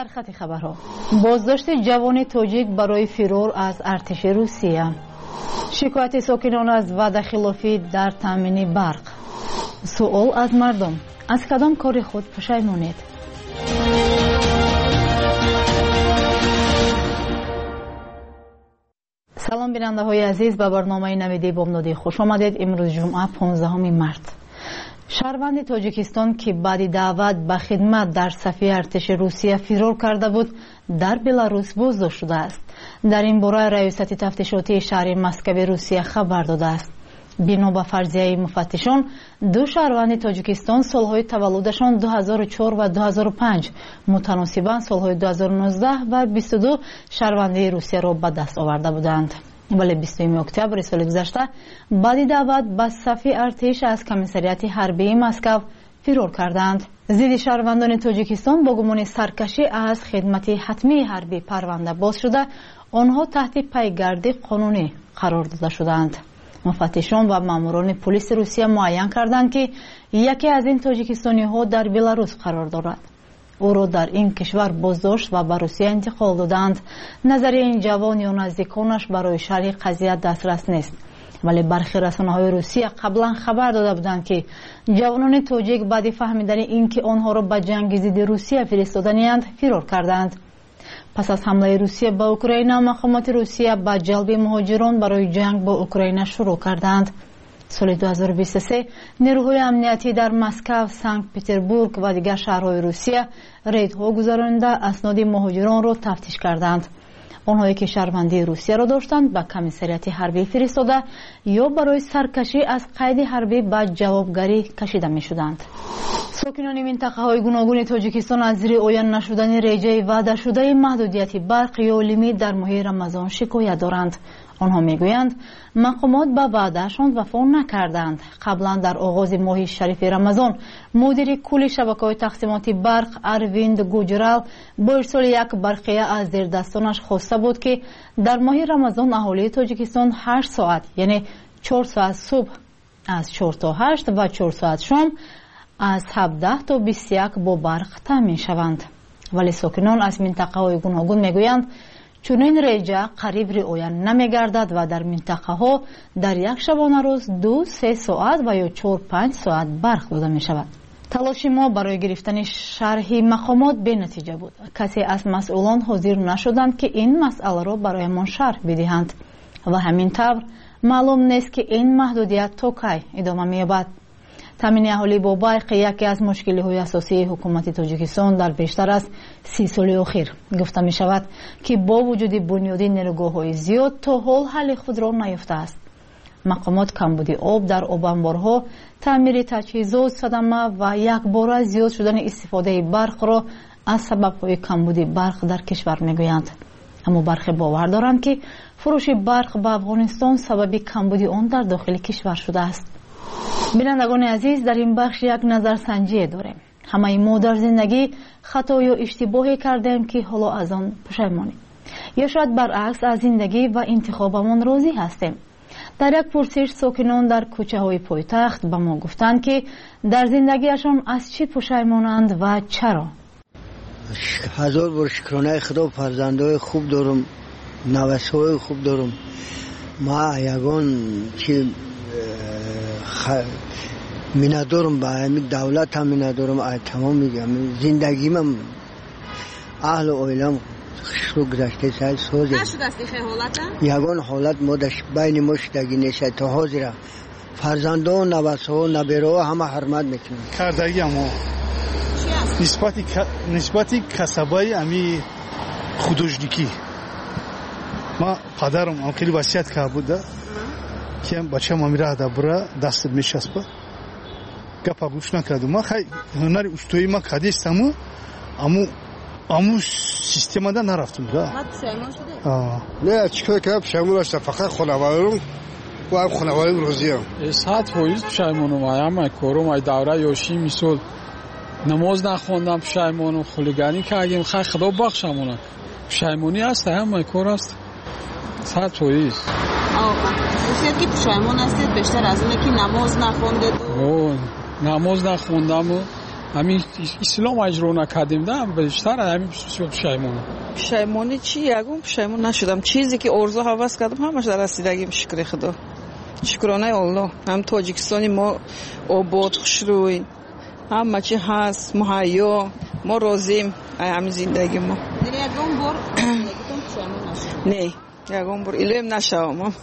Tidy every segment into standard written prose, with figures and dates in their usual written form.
سرخط خبرها. بازداشت جوان تاجیک برای فرار از ارتش روسیه. شکایت ساکنان از وعده خلافی در تامین برق. سوال از مردم: از کدام کار خود پشیمانید؟ سلام بیننده های عزیز، به برنامه نویدی بامدادی خوش آمدید. امروز جمعه 15 مارت. شهروند تاجیکستان که بعد دعوت به خدمت در صف ارتش روسیه فرار کرده بود در بلاروس بازداشت شده است. در این باره ریاست تفتیشاتی شهر مسکو روسیه خبر داده است. بنا به فرضیه مفتشان، دو شهروند تاجیکستان سالهای تولدشان 2004 و 2005 متناسباً سالهای 2019 و 22 شهروندی روسیه را به دست آورده بودند. ولی 20 اکتبر سال گذشته بعد دعوت به صف ارتش از کمیساریات حربی مسکو فرار کردند. ضد شهروندان تاجیکستان با گمان سرکشی از خدمت حتمی حربی پرونده باز شده، آنها تحت پیگرد قانونی قرار داده شدند. مفتشان و ماموران پلیس روسیه معین کردند که یکی از این تاجیکستانی ها در بلاروس قرار دارد. او را در این کشور بازداشت و به روسیه انتقال دادند. نظر این جوان یا نزدیکانش برای شرح قضیه دسترس نیست، ولی برخی رسانه‌های روسیه قبلا خبر داده بودند که جوانان تاجیک بعد فهمیدن اینکه آنها را به جنگ ضد روسیه فرستاده‌اند فرار کردند. پس از حمله روسیه به اوکراین، مقامات روسیه به جلب مهاجران برای جنگ با اوکراین شروع کردند. سال 2023 نیروهای امنیتی در مسکو، سنت پترزبورگ و دیگر شهرهای روسیه ریدها گذرانده اسناد مهاجران را تفتیش کردند. آنهایی که شهروندی روسیه را داشتند به کمیساریات حربی فرستاده یا برای سرکشی از قید حربی به جوابگری کشیده می شدند. ساکنان منطقه های گوناگون تاجیکستان از رعایت نشدن رجای وعده شده محدودیت برق یا لیمیت در ماه رمضان شکایت دارند. آنها میگویند مقامات به وعدهشان وفا نکردند. قبلا در آغاز ماه شریف رمضان مدیر کل شبکه‌های تقسیمات برق ارویند گوجرال با ارسال یک برقیه از زیر دستانش خواسته بود که در ماه رمضان اهالی تاجیکستان 8 ساعت یعنی 4 ساعت صبح از 4 تا 8 و 4 ساعت شام از 17 تا 21 با برق تامین شوند. ولی ساکنان از منطقه های گوناگون میگویند چنین رجا قریب رعایت نمیگردد و در منطقه ها در یک شبانه روز 2-3 ساعت و یا 4-5 ساعت برق داده می شود. تلاش ما برای گرفتن شرح مقامات به نتیجه بود. کسی از مسئولان حاضر نشدند که این مسئله را برایمان شرح بدهند و همین طور معلوم نیست که این محدودیت تا کی ادامه می‌یابد. تامین اهالی با برق یکی از مشکل‌های اساسی حکومت تاجیکستان در بیشتر از 30 سال اخیر. گفته می شود که با وجود بنیادی نیروگاه‌های زیاد تا حال حل خود را نیافته است. مقامات کمبود آب در آب انبارها، تعمیر تجهیزات، صدمه و یک بار زیاد شدن استفاده برق را از سبب‌های کمبود برق در کشور می‌گویند. اما برخی باور دارند که فروش برق به افغانستان سبب کمبود آن در داخل کشور شده است. بینندگان عزیز، در این بخش یک نظرسنجی داریم. همه ما در زندگی خطا یا اشتباهی کردیم که حالا از آن پشیمانیم، یا شاید برعکس از زندگی و انتخابمان راضی هستیم. در یک پرسش ساکنان در کوچه های پایتخت به ما گفتند که در زندگیشان از چی پشیمانند و چرا. هزار بار شکرانه خدا، فرزندای خوب دارم، نوه‌های خوب دارم. ما یگان که میندارم به همین دولت هم میندارم. تمام میگم زندگی من اهل و عائلم خوش گذشته سال سوزه نشد است این حالت یگان حالت ما داشت بین ما شدگی نشه تا حاضر فرزندان نوه‌ها نبیرها همه حرمت میکنن کردگی. اما نسبتی کسبای امی خودجنکی ما پدرم خیلی وصیت کرده بود که بچه‌م میره دبره دست میشسبه گپ گوش نکرد. ما خیلی هنر اشتویی ما کردیم اما سیستم دا نرفتم. ما پشیمان شده؟ نه چیکار کردم پشیمان نشدم. فقط خانواده‌ام و هم خانواده‌ام راضیم. 100% پشیمانم. اما کارم دوره یاشی مثال نماز نخوندم پشیمانم، خلگانی کردیم. خیر خدا بخشمونه. پشیمانی هست، همه کار است. 100%. گفتید که پشیمان هستید بیشتر از اونه که نماز نخوندید؟ نماز نخوندم و همین اسلام اجرا نکردیم ده بیشتر همین پشیمانی چی یکم پشیمون نشدم چیزی که آرزو هوس کردم همش در رسیدگیم شکر خدا شکرانه الله هم تاجیکستانی ما آباد خوشروی همه چی هست مهیا ما راضیم همین زندگی ما یکم بار زندگیتون پشیمون نشد نه یکم بار علم نشوم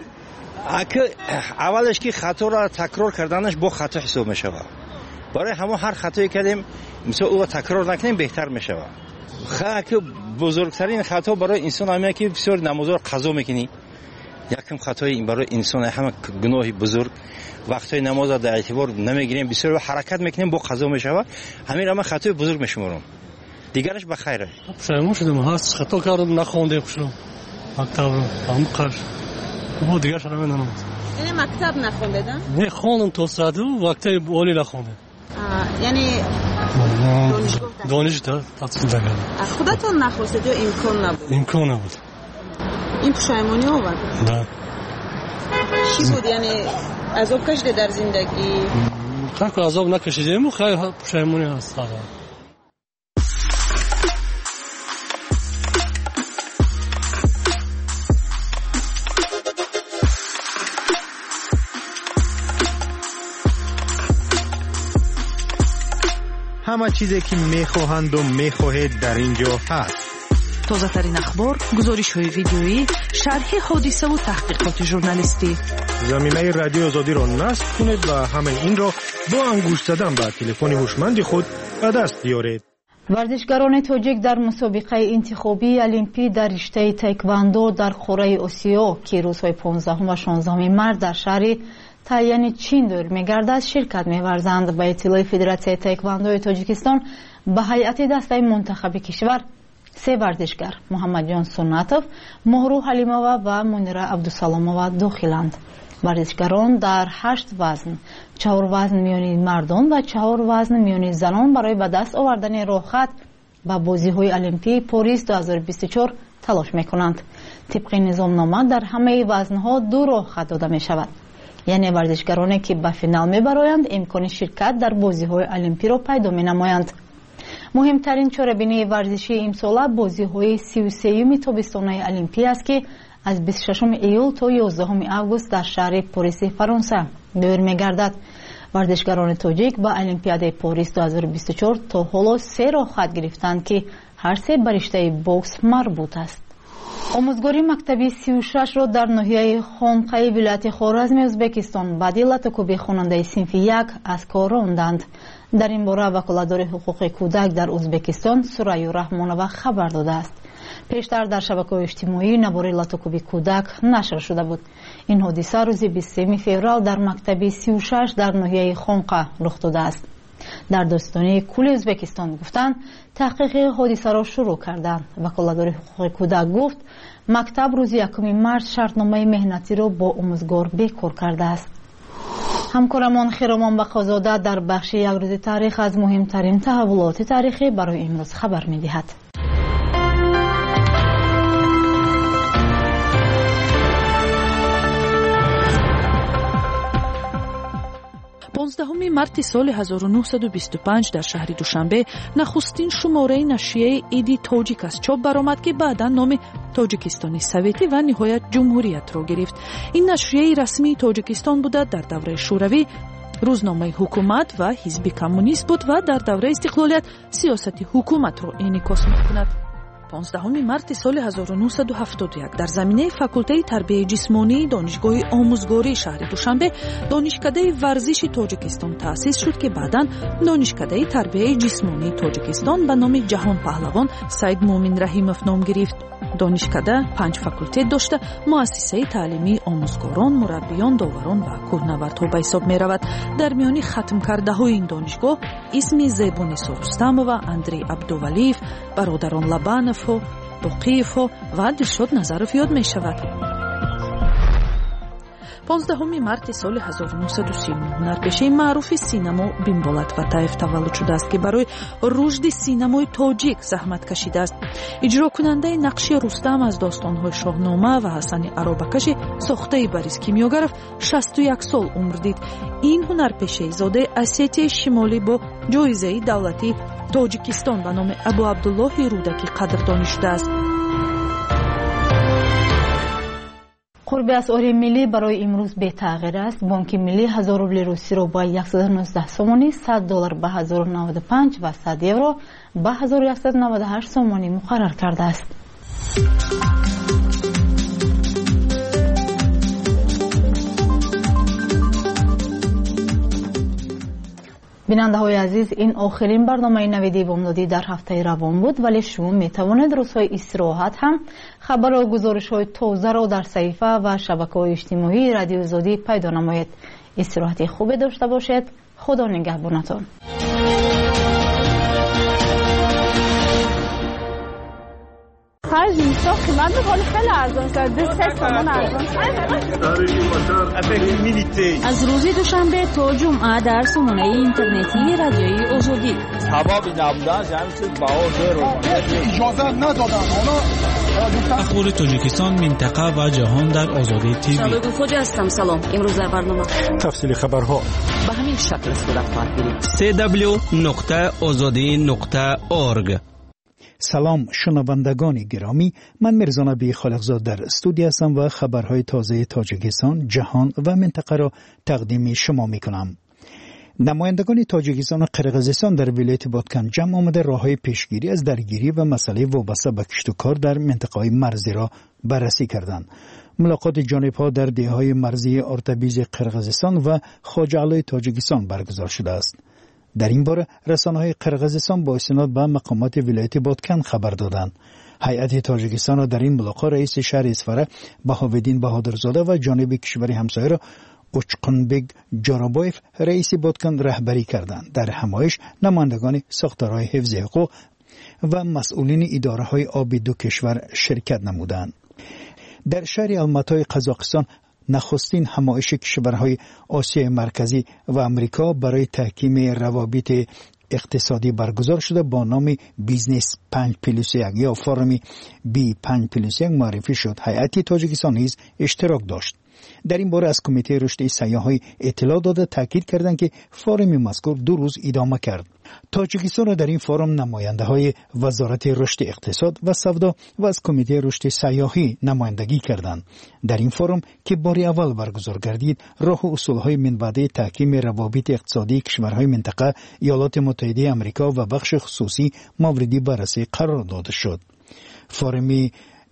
اولش که خطا را تکرار کردنش با خطا حساب می شود برای همه هر خطایی کردیم مثلا او تکرار نکنیم بهتر می شود خطا بزرگترین خطا برای انسان همه که بسیار نمازها قضا میکنی یکم خطای این برای انسان همه گناه بزرگ وقتای نماز در اعتبار نمیگیریم بسیار حرکت میکنیم با قضا می شود همین همه خطای بزرگ میشمارم دیگرش بخیره پشیمون شدم هست خطا کردم نخوندم شدم مکتب هم قرش ما دیگه شما نمیدونم یعنی مکتب نخوندن؟ نه خوندم تا سادو وقتی اولی نخوندم یعنی دانشگاه تحصیل کردم خودتون نخواستید یا امکان نبود؟ امکان نبود این پشیمانی آورد؟ نه چی بود یعنی عذاب کشیده در زندگی؟ خیلی عذاب نکشیدیم خیلی پشیمانی هست همه چیزی که میخواهند و میخواهید در اینجا هست. تازه ترین اخبار، گزارش های ویدیویی، شرح حادثه و تحقیقات ژورنالیستی. زمینه رادیو آزادی را نصب کنید و همه این را با انگشت زدن به تلفن هوشمند خود به دست بیارید. ورزشکاران تاجیک در مسابقه انتخابی المپی در رشته تایکواندو در قاره آسیا که روزهای 15 و 16 مارس در شهر تایان چین دور می‌گردد شرکت می‌ورزند. با اطلاع فدراسیون تایکواندو تاجیکستان به هیئت دسته منتخب کشور سه ورزشکار محمد جان سناتوف، مهرو حلیمова و منیرا عبدالسلامова داخلند. ورزشکاران در 8 وزن، 4 وزن میان مردان و 4 وزن میان زنان برای به دست آوردن راهخط به بازی‌های المپی پاریس 2024 تلاش می‌کنند. طبق نظامنامه در همه وزن‌ها 2 راهخط داده می‌شود. یعنی ورزشکارانی که به فینال می‌برایند امکان شرکت در بازی‌های المپی را پیدا می‌نمایند. مهمترین چاره‌بینی ورزشی امسال بازی‌های 33 تابستانی المپی است که از 26 ایول تا 11 آگوست در شهر پاریس فرانسه دور می‌گردد. ورزشکاران تاجیک با المپیاد پاریس 2024 تا حالا 3 راهخط گرفتند که هر سه به رشته بوکس مربوط است. آموزگاری مکتبی 36 را در ناحیه خانقای ولایت خوارزم ازبکستان بعد لاتوکوبی خواننده صنف 1 از کار راندند. در این باره وکالتدار حقوق کودک در ازبکستان سرایو رحمانова خبر داده است. پیشتر در شبکه‌های اجتماعی نباره لاتوکوبی کودک نشر شده بود. این حادثه روز 23 فوریه در مکتب 36 در ناحیه خانقا رخ داده است. در داستانی کل ازبکستان گفتند تحقیق حادثه را شروع کردند. وکالتدار حقوق کودک گفت مکتب روز 1 مارس شرطنامه مهنتی را با آموزگار بیکار کرده است. همکارمان خیرامان بقازاده در بخش یک روز تاریخ از مهمترین تحولات تاریخی برای امروز خبر می‌دهد. 15 مارس سال 1925 در شهر دوشنبه نخستین شماره نشریه ایدی تاجیک از چاپ برآمد که بعدا نام تاجیکستان سوویتی و نهایت جمهوریت را گرفت. این نشریه رسمی تاجیکستان بود. در دوره شوروی روزنامه حکومت و حزب کمونیست بود و در دوره استقلالیت سیاست حکومت را انعکاس می‌کند. 15 مارس سال 1971 در زمینه فاکولته تربیت جسمانی دانشگاه آموزگاری شهر دوشنبه دانشکده ورزش تاجیکستان تأسیس شد که بعداً دانشکده تربیت جسمانی تاجیکستان به نام جهان پهلوان سید مومن رحیمов نام گرفت. دانشکده 5 فاکولته داشته مؤسسه تعلیمی آموزگاران، مربیان، داوران و کوهنوردها به حساب می رود. در میان ختم کرده های این دانشگاه اسم زیبونیسا رستمov و اندری عبدولیف، برادران لبانف و باقیف و دلشاد نظرов یاد می شود. 15 مارس سال 1939 هنرپیشه معروف سینما بینبолат ватаев таваллуд шуд аст ки барои рушди синамои тоҷик заҳмат кашидааст. иҷрокунандаи нақши рустам аз достонҳои шоҳнома ва ҳасани аробакаши Сохтаи Борис Кимиёгаров 61 сол умр дид. Ин ҳунарпешаи зодаи Осетияи Шимолӣ бо ҷоизаи давлатии Тоҷикистон ба номи Абу Абдуллоҳи Рудакӣ қадрдонӣ шудааст. қурби асъори миллӣ барои имрӯз бетағйир аст. Бонки миллӣ 1000 рубли русиро ба 119 сомонӣ, $100 ба 1095 ва 100 евро ба 1198 сомонӣ муқаррар кардааст. бинандаҳои азиз, ин охирин барномаи навиди бомдодӣ дар ҳафтаи равон буд, вале шумо метавонед рӯзҳои истироҳат ҳам хабару гузоришҳои тозаро дар саҳифа ва шабакаҳои иҷтимоии радиои Озодӣ пайдо намоед. истироҳати хубе дошта бошед. худо нигаҳбонатон. خرج میشه قیمت ولی خیلی ارزان شد. 3 تومان ارزان شد. از روز دوشنبه تا جمعه در سامانه اینترنتی رادیوی آزادی. سبب نبودن جمعیت باور اجازه ندادن. اخبار تاجیکستان، منطقه و جهان در آزادی تیوی. شباب فوجی هستم. سلام. امروز در برنامه تفصیل خبرها به همین شکل صورت خواهد گرفت. www.azadi.org. سلام شنوندگان گرامی، من میرزا نبی خالقزاد در استودیو هستم و خبرهای تازه تاجیکستان، جهان و منطقه را تقدیم شما میکنم. نمایندگان تاجیکستان و قرقیزستان در ولایت بادکن جمع آمده راههای پیشگیری از درگیری و مسئله وابسته به کشت و کار در منطقه‌های مرزی را بررسی کردند. ملاقات جانب‌ها در دهه‌های مرزی ارتبیز قرقیزستان و خواجه علای تاجیکستان برگزار شده است. در این باره رسانه‌های قرقیزستان با استناد به مقامات ولایت بادکن خبر دادند. هیئت تاجیکستان را در این ملاقات رئیس شهر اسفره بهاودین بهادرزاده و جانب کشور همسایه را اوچقنبگ جارابایف رئیس بادکن رهبری کردند. در همایش نمایندگان ساختارهای حفظ حقوق و مسئولین اداره‌های آبی دو کشور شرکت نمودند. در شهر الماتای قزاقستان نخستین همایش کشورهای آسیای مرکزی و امریکا برای تحکیم روابط اقتصادی برگزار شده با نام بیزنس 5+1 یا فورم B5+1 معرفی شد. هیئت تاجیکستان نیز اشتراک داشت. در این باره از کمیته رشد سیاحی اطلاع داده تاکید کردند که فورم مذکور 2 روز ادامه کرد. تاجیکستان را در این فورم نماینده‌های وزارت رشد اقتصاد و سودا و از کمیته رشد سیاحی نمایندگی کردند. در این فورم که بار اول برگزار گردید، راه و اصولهای من بعد تحکیم روابط اقتصادی کشورهای منطقه، ایالات متحده آمریکا و بخش خصوصی موردی بررسی قرار داده شد. فورم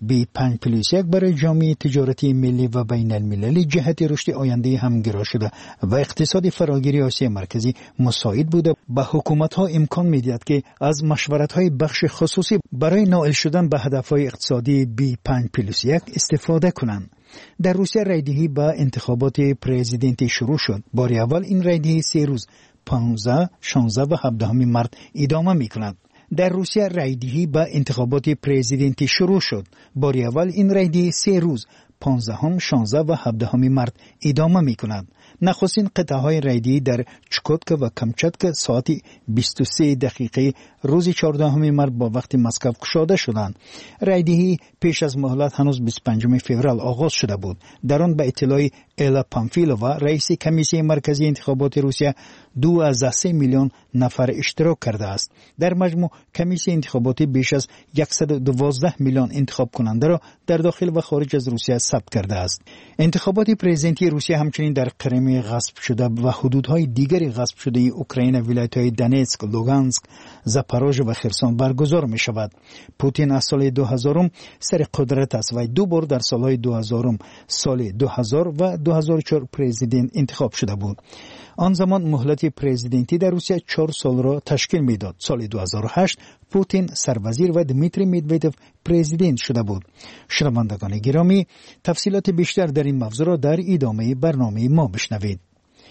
B5+1 برای جامعه تجارتی ملی و بین المللی جهت رشد آینده همگرا شده و اقتصاد فراگیری آسیای مرکزی مساعد بوده. به حکومت‌ها امکان می‌دهد که از مشورت‌های بخش خصوصی برای نائل شدن به هدف‌های اقتصادی B5+1 استفاده کنند. در روسیه رایدهی به انتخابات پرزیدنتی شروع شد. بار اول این رایدهی 3 روز 15, 16 و 17 مارت ادامه می‌کند. در روسیه رایدهی به انتخابات پرزیدنتی شروع شد. بار اول این رایدهی 3 روز 15, 16 و 17 مارت ادامه می‌کند. نخستین قطعه‌های رایدهی در چکوتک و کامچاتک ساعت 23 دقیقه روز 14 مارت با وقت مسکو گشوده شدند. رایدهی پیش از مهلت هنوز 25 فوریه آغاز شده بود. در آن به اطلاع الا پامفیلووا رئیس کمیسیون مرکزی انتخابات روسیه 2.3 میلیون نفر اشتراک کرده است. در مجموع کمیسیون انتخاباتی بیش از 112 میلیون انتخاب کننده را در داخل و خارج از روسیه ثبت کرده است. انتخابات پرزیدنتی روسیه همچنین در کریم غصب شده و حدودهای دیگری غصب شده اوکراین، ولایت‌های دونتسک، لوگانسک، زاپاروژ و خرسون برگزار می شود. پوتین از سال 2000 سر قدرت است و 2 بار در سالهای 2000 سال 2000 و 2004 پرزیدنت انتخاب شده بود. آن زمان مهلت پرزیدنتی در روسیه 4 سال را تشکیل میداد. سال 2008 پوتین سروزیر و دمیتری مدودوف پرزیدنت شده بود. شنوندگان گرامی، تفصیلات بیشتر در این موضوع را در ادامه برنامه ما بشنوید.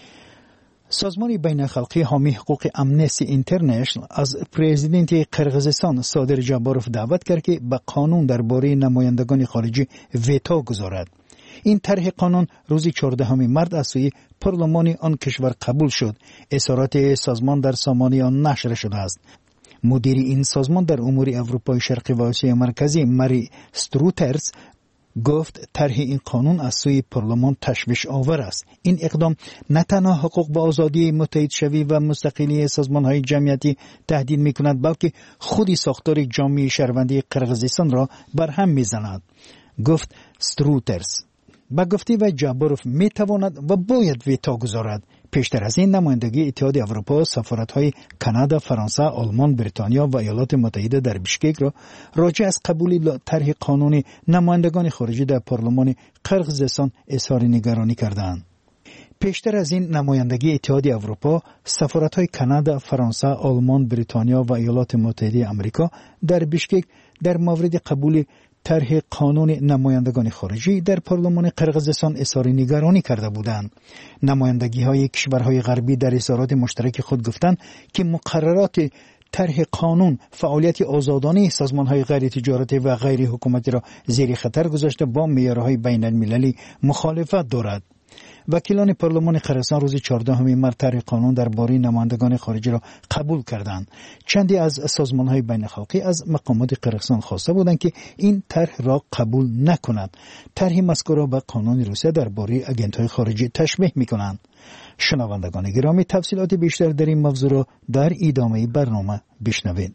سازمان بین الخلقی حامی حقوق امنستی اینترنشنال از پرزیدنت قرقیزستان صادر جاباروف دعوت کرد که به قانون درباره نمایندگان خارجی ویتو گذارد. این طرح قانون روز 14 مارت از سوی پارلمان آن کشور قبول شد. اظهارات سازمان در سامانه آن نشر شده است. مدیر این سازمان در امور اروپای شرقی و آسیای مرکزی ماری ستروترز گفت طرح این قانون از سوی پارلمان تشویش آور است. این اقدام نه تنها حقوق به آزادی متحد شوی و مستقلی سازمان‌های جمعیتی تهدید می‌کند، بلکه خودی ساختار جامعه شهروندی قرقیزستان را برهم می‌زند. گفت ستروترز. با گفته و جابروف می‌تواند و باید ویتو گذارد. پیشتر از این نمایندگی اتحاد اروپا سفارت‌های کانادا، فرانسه، آلمان، بریتانیا و ایالات متحده در بیشکک را راجع از قبول طرح قانون نمایندگان خارجی در پارلمان قرقیزستان اظهار نگرانی کردند. پیشتر از این نمایندگی اتحاد اروپا سفارت‌های کانادا، فرانسه، آلمان، بریتانیا و ایالات متحده آمریکا در بیشکک در مورد قبول طرح قانون نمایندگان خارجی در پارلمان قرقیزستان اظهار نگرانی کرده بودند. نمایندگی‌های کشورهای غربی در اظهارات مشترک خود گفتند که مقررات طرح قانون فعالیت آزادانه سازمان‌های غیر تجارتی و غیر حکومتی را زیر خطر گذاشته با معیارهای بین المللی مخالفت دارد. وکیلان پارلمان قرقیزستان روز 14 مارس طرح قانون درباره نمایندگان خارجی را قبول کردند. چندی از سازمان‌های بین‌الخلقی از مقامات قرقیزستان خواسته بودند که این طرح را قبول نکنند. طرح مذکور را به قانون روسیه درباره آژانس‌های خارجی تشبیه می‌کنند. شنوندگان گرامی، تفصیلات بیشتر در این موضوع را در ادامه برنامه بشنوید.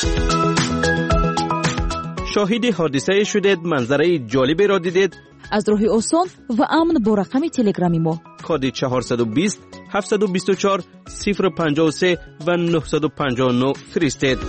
شاهد حادثه شدید، منظره جالبی را دیدید؟ از راه آسان و امن با رقم تلگرامی ما کد 420 724 053 و 959 فرستید.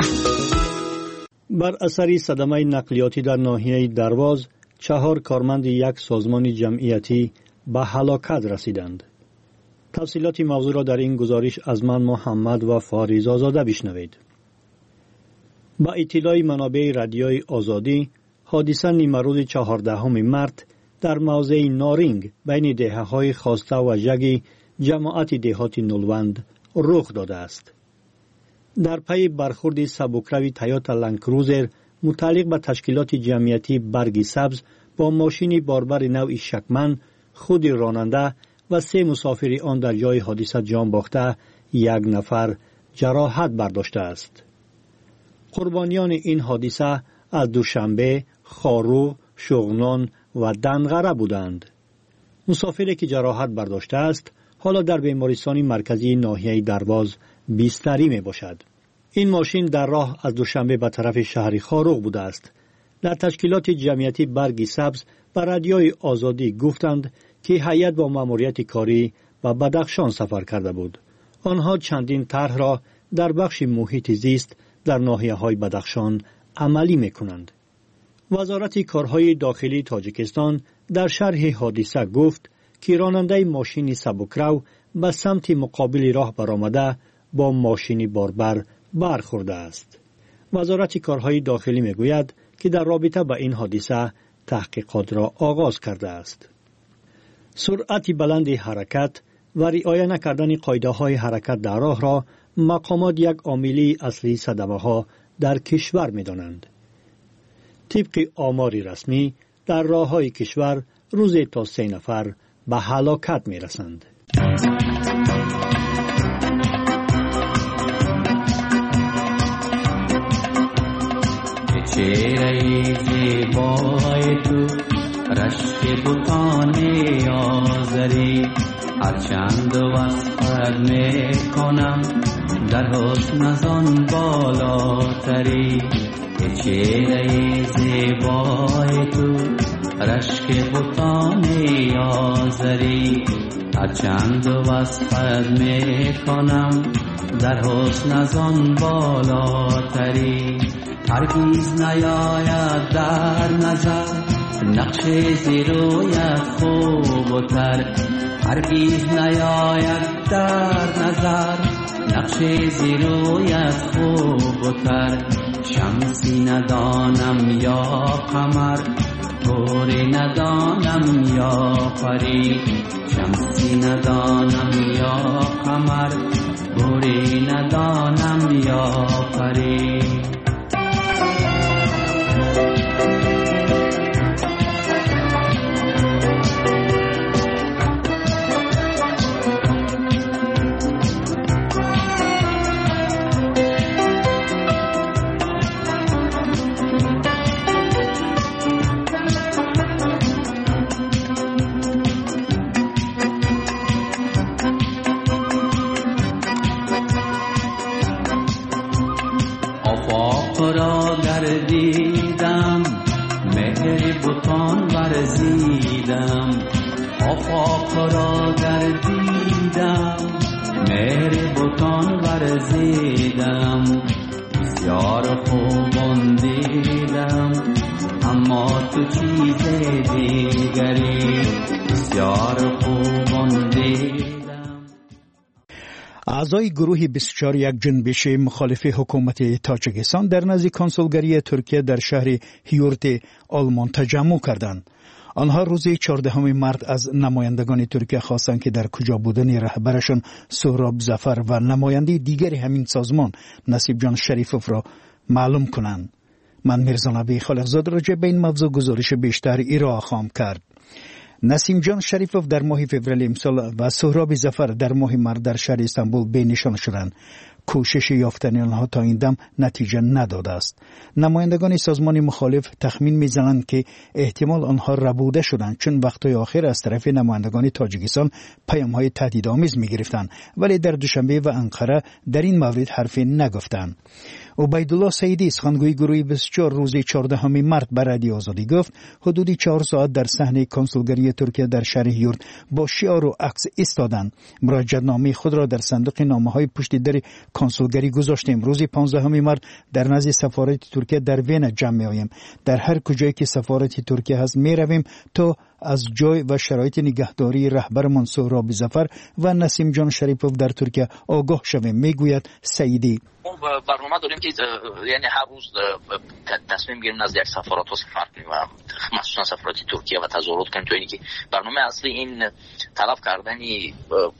بر اثر صدمه نقلیاتی در ناحیه درواز 4 کارمند یک سازمان جمعیتی به هلاکت رسیدند. تفصیلات موضوع را در این گزارش از من محمد و فاریز آزاده بشنوید. با اطلاع منابع رادیوی آزادی، حادثه نیمروز 14 مارس در موضع نارینگ بین دهه‌های خواسته و ژگی جماعت دهات نولوند رخ داده است. در پی برخورد سبکروی تویوتا لندکروزر متعلق به تشکیلات جمعیتی برگ سبز با ماشین باربر نوع شکمن، خود راننده و 3 مسافر آن در جای حادثه جان باخته، 1 نفر جراحت برداشته است. قربانیان این حادثه از دوشنبه، خارو، شغنان و دنغره بودند. مسافری که جراحت برداشته است حالا در بیمارستان مرکزی ناحیه درواز بستری می باشد. این ماشین در راه از دوشنبه به طرف شهر خاروغ بوده است. در تشکیلات جمعیتی برگ سبز به رادیوی آزادی گفتند که هیئت با ماموریت کاری و بدخشان سفر کرده بود. آنها چندین طرح را در بخش محیط زیست در ناحیه‌های بدخشان عملی می‌کنند. وزارت کارهای داخلی تاجیکستان در شرح حادثه گفت که راننده ماشین سبکرو به سمت مقابل راه برآمده با ماشین باربر برخورده است. وزارت کارهای داخلی می‌گوید که در رابطه با این حادثه تحقیقات را آغاز کرده است. سرعت بلند حرکت و رعایت نکردن قاعده‌های حرکت در راه را مقامات یک عامل اصلی صدمه‌ها در کشور می‌دانند. طبق آمار رسمی در راه‌های کشور روزی تا 3 نفر به هلاکت می‌رسند. چهره زیبای تو رشک بوتان آزری هرچند وصفت میکنم در حسن از آن بالاتری. چهره زیبای تو رشک بوتان آزری هرچند وصفت میکنم در حسن از آن بالاتری. هرگز نیاید در نظر نقش زیرویت خوب و تر. هرگز نیاید در نظر نقش زیرویت خوب و تر. شمسی ندانم یا قمر گوری ندانم یا پری. شمسی ندانم یا قمر گوری ندانم یا پری. مهر بتان ورزیدم آفاق را گردیدم مهر بتان ورزیدم بسیار خوبان دیدم اما تو چیز دیگری بسیار خوبان دیدم. اعضای گروه 24 یک جنبش مخالف حکومت تاجیکستان در نزد کنسولگری ترکیه در شهر هیورت آلمان تجمع کردند. آنها روز 14 مارس از نمایندگان ترکیه خواستند که در کجا بودن رهبرشان سهراب ظفر و نماینده دیگر همین سازمان نصیب جان شریفوف را معلوم کنند. من میرزا نبی خالقزاده راجع به این موضوع گزارش بیشتر ارائه خواهم کرد. نسیم جان شریفوف در ماه فوریه امسال و سهراب ظفر در ماه مارس در شهر استانبول بینشان شدند. کوشش یافتن آنها تا این دم نتیجه نداده است. نمایندگان سازمان مخالف تخمین میزنند که احتمال آنها ربوده شدند، چون وقتهای آخر از طرف نمایندگان تاجیکستان پیام‌های تهدیدآمیز می‌گرفتند، ولی در دوشنبه و انقره در این مورد حرفی نگفتند. عبیدالله سیدی سخنگوی گروه 24 روز 14 مارس به رادیو آزادی گفت حدود 4 ساعت در صحنه کنسولگری ترکیه در شهر هیورت با شعار و عکس ایستادند. مراجعه‌نامه خود را در صندوق نامه‌های پشت در کنسولگری گذاشتیم. روز 15 مارس در نزد سفارت ترکیه در وین جمع می‌آییم. در هر کجایی که سفارت ترکیه هست می‌رویم تا از جای و شرایط نگهداری رهبرمان سهراب ظفر و نسیم جان شریفوف در ترکیه آگاه شویم، میگوید سعیدی. برنامه داریم که یعنی هر روز تصمیم گیریم از یک سفارت ها سفر کنیم و مخصوصا سفارت ترکیه و تظاهرات کنیم، تا اینکه برنامه اصلی این طلب کردنی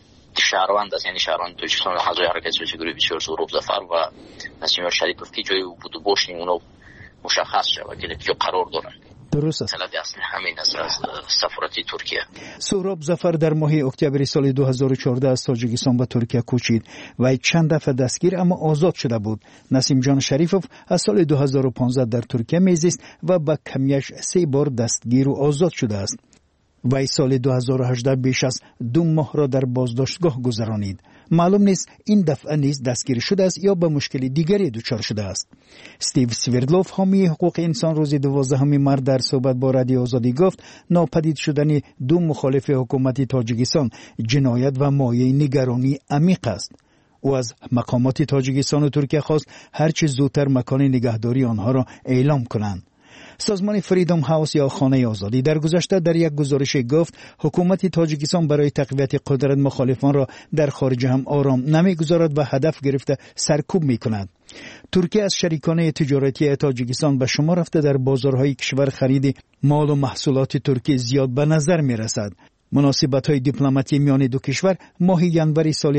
شهروند است، یعنی شهروند تاجیکستان اعضای حرکت سیاسی گروه 24 سهراب ظفر و نسیم شریفوف که جای بود و باشیم اونا مشخص شود که کجا قرار دارن. درست است. طلب اصلی همین است از سفارت ترکیه. سهراب ظفر در ماه اکتبر سال 2014 از تاجیکستان به ترکیه کوچید و چند دفعه دستگیر اما آزاد شده بود. نسیم جان شریفوف از سال 2015 در ترکیه میزیست و با کمیش 3 بار دستگیر و آزاد شده است. وی سال 2018 بیش از 2 ماه را در بازداشتگاه گذرانید. معلوم نیست این دفعه نیز دستگیر شده است یا به مشکل دیگری دچار شده است. استیو سویردلوف حامی حقوق انسان روز 12 مارس در صحبت با رادیو آزادی گفت ناپدید شدن 2 مخالف حکومت تاجیکستان جنایت و مایه نگرانی عمیق است. او از مقامات تاجیکستان و ترکیه خواست هرچه زودتر مکان نگهداری آنها را اعلام کنند. سازمان فریدم هاوس یا خانه آزادی در گذشته در یک گزارش گفت حکومت تاجیکستان برای تقویت قدرت مخالفان را در خارج هم آرام نمیگذارد و هدف گرفته سرکوب میکند. ترکیه از شریکان تجارتی تاجیکستان به شما رفته در بازارهای کشور خرید مال و محصولات ترکی زیاد به نظر میرسد. مناسبت‌های دیپلماتی میان دو کشور ماه ینوری سال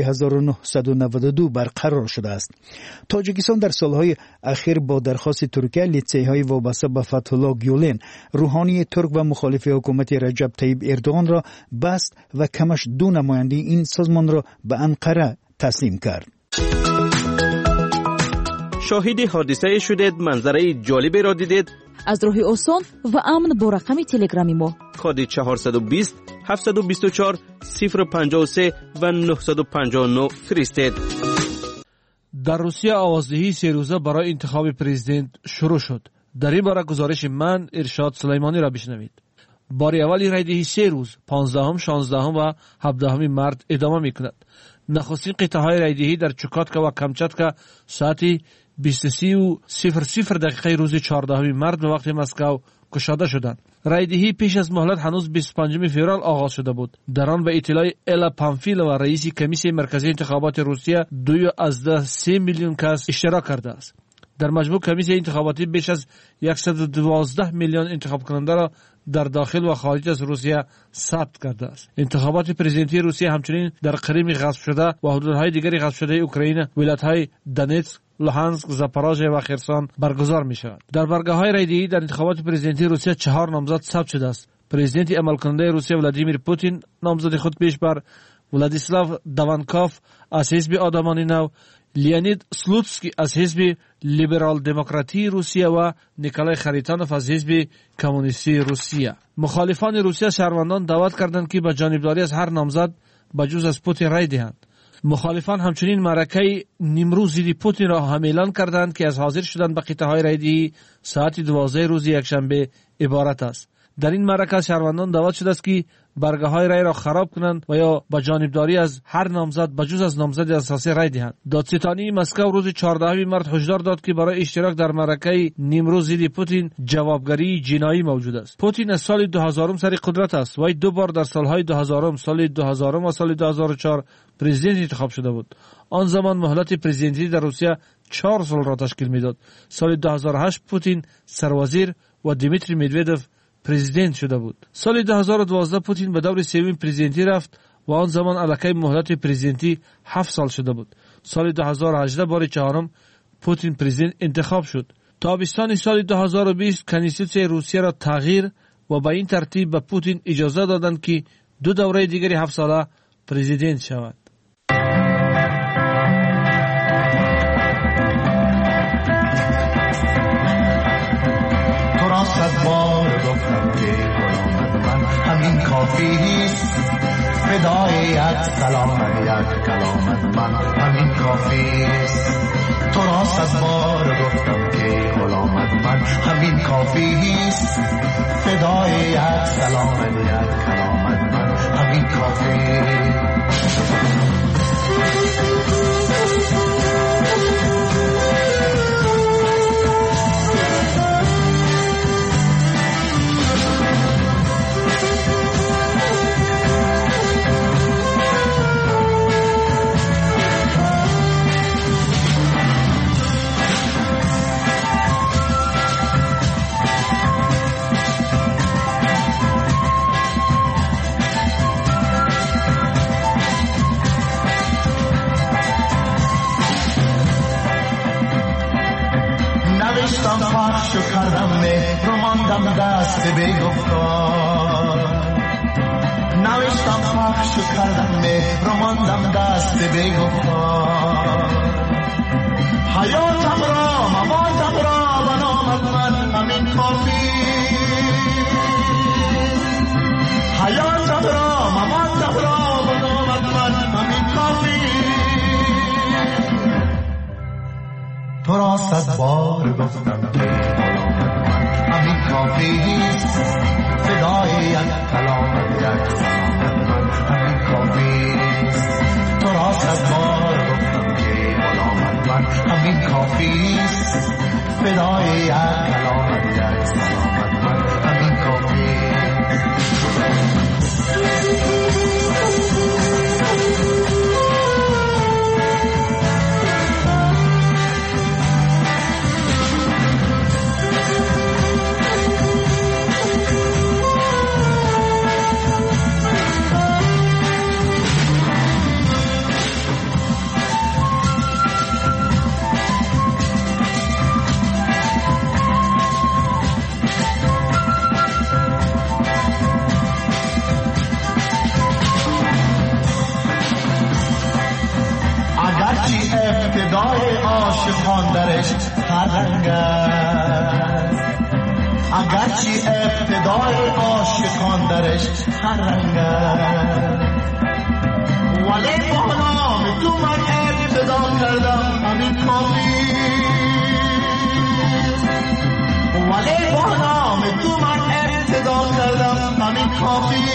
1992 برقرار شده است. تاجیکستان در سالهای اخیر با درخواست ترکیه لیتسی‌های وابسته به فتح الله گیولن روحانی ترک و مخالف حکومت رجب طیب اردوغان را بست و کمش 2 نماینده این سازمان را به انقره تسلیم کرد. شاهد حادثه شدید، منظره جالبی را دیدید؟ از راه آسان و امن با رقم تلگرامی ما کد 420 724 053 و 959 فرستید. در روسیه آوازدهی 3 روزه برای انتخاب پرزیدنت شروع شد. در این باره گزارش من ارشاد سلیمانی را بشنوید. بار اولی رایدهی 3 روز 15 16 و 17 مارس ادامه می‌کند. نخستین قطعه‌های رایدهی در چوکاتکا و کامچاتکا ساعت 23:00 روز 14 مارس به وقت مسکو گشاده شدند. رایدهی پیش از مهلت هنوز 25 فوریه آغاز شده بود. در آن به اطلاع الا پامفیلووا رئیس کمیسیون مرکزی انتخابات روسیه 2.3 میلیون کس اشتراک کرده است. در مجموع کمیسیون انتخاباتی بیش از 112 میلیون انتخاب کننده را در داخل و خارج از روسیه ثبت کرده است. انتخابات پرزیدنتی روسیه همچنین در کریم غصب شده و حدودهای دیگری غصب شده اوکراین، ولایت‌های دونتسک، لوهانسک، زاپاروژه و خرسون برگزار می شود. در برگه‌های رایدهی در انتخابات پرزیدنتی روسیه 4 نامزد ثبت شده است. پرزیدنت عملکننده روسیه ولادیمیر پوتین نامزد خود پیش بر ولادیسلاو داوانکوف از حزب آدمانی نو، لیونید سلوتسکی از حزب لیبرال دموکراتی روسیه و نیکولای خریتانوف از حزب کمونیستی روسیه. مخالفان روسیه شهروندان دعوت کردند که به جانبداری از هر نامزد بجز از پوتین رای دهند. مخالفان همچنین معرکه نیمروز ضد پوتین را هم اعلان کردند که از حاضر شدن به قطعه‌های رایدهی ساعت 12 روز یکشنبه عبارت است. در این معرکه شهروندان دعوت شده است که برگه‌های رای را خراب کنند و یا با جانبداری از هر نامزد بجز از نامزد اساسی رای دهند. دادستانی مسکو روز 14 مارس هشدار داد که برای اشتراک در معرکه نیمروز ضد پوتین جوابگری جنایی موجود است. پوتین از سال 2000 سر قدرت است و دو بار در سالهای 2000 سال 2000 و سال 2004 پرزیدنت انتخاب شده بود. آن زمان مهلت پرزیدنتی در روسیه 4 سال را تشکیل میداد. سال 2008 پوتین سروازیر و دیمیتری مدودوف پرزیدنت شده بود. سال 2012 پوتین به دور سوم پرزیدنتی رفت و آن زمان الکی مهلت پرزیدنتی 7 سال شده بود. سال 2018 بار چهارم پوتین پرزیدنت انتخاب شد. تابستان سال 2020 کنستیتوسیون روسیه را تغییر و به این ترتیب به پوتین اجازه دادند که 2 دوره دیگری 7 ساله پرزیدنت شود. همین کافیست فدای یک سلام یک کلامت من همین کافیست تو را 100 بار گفتم که غلامت من همین کافیست فدای یک سلام یک کلامت من همین کافیست پخش کردم مهر و ماندم دست به گفتار نوشتم پخش کردم مهر و ماندم دست به گفتار حیاتم را مماتم را و نامت من همین کافی حیاتم را مماتم را و نامت من همین کافی تو را 100 بار گفتم که غلامت من همین کافیست فدای یک کلامت یک سلامت من همین کافیست تو را 100 بار گفتم که غلامت من همین کافیست فدای یک کلامت یک سلامت من همین کافیست ابتدای عاشقان درش هر رنگ است اگرچه ابتدای عاشقان درش هر رنگ است ولی با نام تو من ابتدا کردم همین کافی ولی با نام تو من ابتدا کردم همین کافی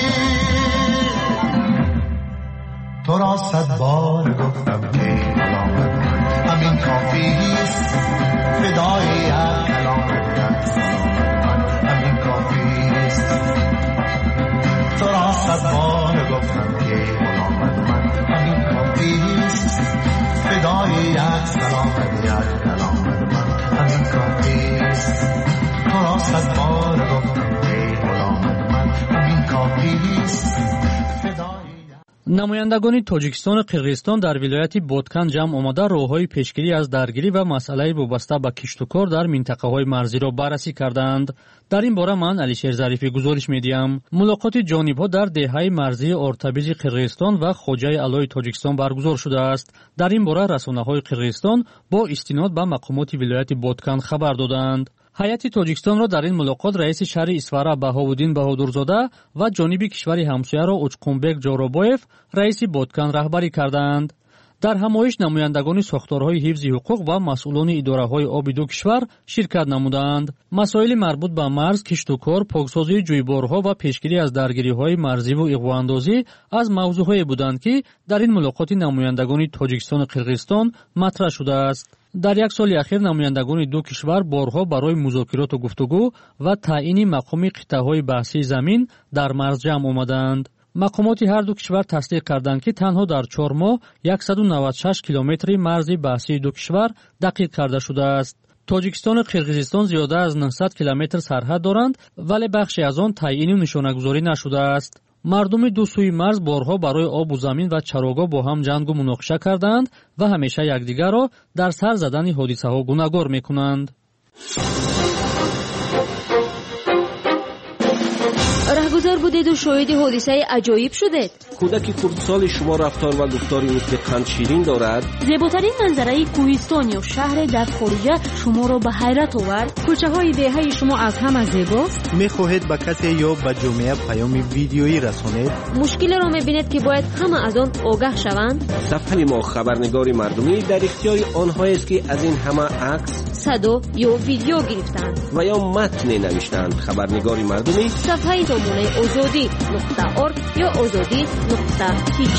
تو را 100 بار گفتم که غلامت من همین کافیست فدای یک کلامت یک سلامت من همین کافیست تو را 100 بار گفتم که غلامت من همین کافیست فدای یک سلامت یک کلامت من همین کافیست تو را 100 بار گفتم که غلامت من همین کافیست намояндагони тоҷикистону қирғизистон дар вилояти боткан ҷамъ омада роҳҳои пешгирӣ аз даргирӣ ва масъалаи вобаста ба киштукор дар минтақаҳои марзиро баррасӣ карданд. дар ин бора ман алишер зарифӣ гузориш медиҳам. мулоқоти ҷонибҳо дар деҳаи марзии ортабизи қирғизистон ва хоҷаи аълои тоҷикистон баргузор шудааст. дар ин бора расонаҳои қирғизистон бо истинод ба мақомоти вилояти боткан хабар доданд. ҳайати тоҷикистонро дар ин мулоқот раиси шаҳри исфара баҳовуддин баҳодурзода ва ҷониби кишвари ҳамсояро учқунбек ҷоробоев раиси боткан раҳбарӣ карданд. дар ҳамоиш намояндагони сохторҳои ҳифзи ҳуқуқ ва масъулони идораҳои оби ду кишвар ширкат намуданд. масоили марбут ба марз, киштукор, поксозии ҷӯйборҳо ва пешгирӣ аз даргириҳои марзиву иғвоандозӣ аз мавзӯъҳое буданд, ки дар ин мулоқоти намояндагони Тоҷикистону Қирғизистон матраҳ шудааст. дар як соли ахир намояндагони ду кишвар борҳо барои музокироту гуфтугӯ ва таъини мақоми қиттаҳои баҳсии замин дар марз ҷамъ омаданд. мақомоти ҳар ду кишвар тасдиқ карданд, ки танҳо дар 4 моҳ 196 километри марзи баҳсии ду кишвар дақиқ карда шудааст. Тоҷикистону Қирғизистон зиёда аз 900 километр сарҳад доранд, вале бахше аз он таъини нишонагузорӣ нашудааст. мардуми ду сӯи марз борҳо барои обу замин ва чарогоҳ бо ҳам ҷангу муноқиша карданд ва ҳамеша якдигарро дар сар задани ҳодисаҳо гуногор мекунанд. раҳгузор будеду шоҳиди ҳодисаи аҷоиб шудед. кӯдаки хурдсоли шумо рафтор ва гуфтори мисли қандширин дорад. зеботарин манзараи кӯҳистон ё шаҳре дар хориҷа шуморо ба ҳайрат овард. кӯчаҳои деҳаи шумо аз ҳама зебост. мехоҳед ба касе ё ба ҷомеа паёми видеоӣ расонед. мушкилеро мебинед ки бояд ҳама аз он огаҳ шаванд. сафҳаи мо хабарнигори мардумӣ дар ихтиёри онҳоест, ки аз ин ҳама акс, садо ё видео гирифтанд ва ё матне навиштанд. хабарнигори мардумӣ сафҳаи номунаи озодӣ.орг ё озодӣ.tj.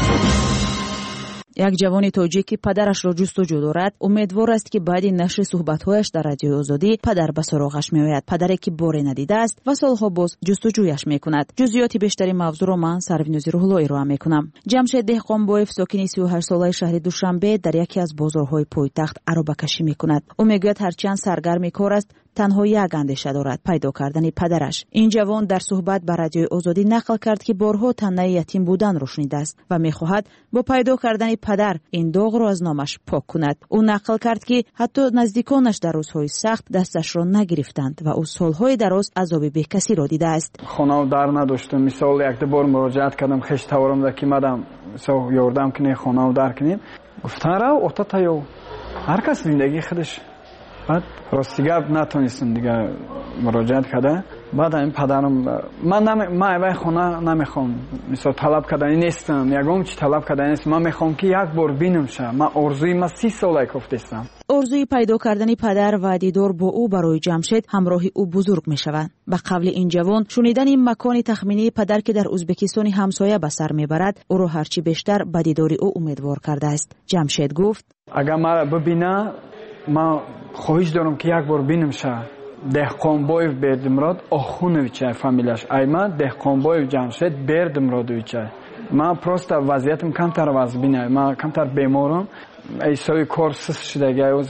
як ҷавони тоҷики падарашро ҷустуҷӯ дорад. умедвор аст, ки баъди нашри суҳбатҳояш дар радиои озодӣ падар ба суроғаш меояд. падаре ки боре надидааст ва солҳо боз ҷустуҷӯяш мекунад. ҷузъиёти бештари мавзӯъро ман Сарвинӯзи Рӯҳулло ироа мекунам. ҷамшед Деҳқонбоев, сокини 38 солаи шаҳри Душанбе, дар яке аз бозорҳои пойтахт аробакашӣ мекунад. ӯ мегӯяд ҳарчанд саргарми кор аст, танҳо як андеша дорад: пайдо кардани падараш. ин ҷавон дар суҳбат ба радиои озодӣ нақл кард, ки борҳо таннаи ятим буданро шунидааст ва мехоҳад бо пайдо кардани падар ин доғро аз номаш пок кунад. ӯ нақл кард, ки ҳатто наздиконаш дар рӯзҳои сахт дасташро нагирифтанд ва ӯ солҳои дароз азоби бекасиро дидааст. хонав дар надоштам. мисол якда бор муроҷиат кардам, хештаварамда ки мадам мисол ёрдам кунед, хонав дар кунед. гуфтан рав отатаё, ҳар кас зиндагии худаш. بعد راستیگه نتونستم دیگه مراجعت کرده. بعد این پدرم من اوای خونه نمیخوام مثلا طلب کردنی نیستم، یگام چی طلب کردنی نیست. من میخوام که یک بار ببینم شه. من آرزوی من 30 ساله گفتم. орзуи пайдо кардани падар ва дидор бо ӯ барои ҷамшед ҳамроҳи ӯ бузург мешавад. ба қавли ин ҷавон, шунидани макони тахминии падар ки дар ӯзбекистони ҳамсоя ба сар мебарад, ӯро ҳарчи бештар ба дидори ӯ умедвор кардааст. ҷамшед гуфт: агар мара бибина, من خواهش دارم که یک بار ببینم شه. دهقانبایف بردمراد آخونویچ فامیلش. ایما دهقانبایف جمشید بردمرادویچ. من پروست وضعیتم کمتر وضع بینه. من کمتر بیمارم. ایسای کار سست شده. گایوز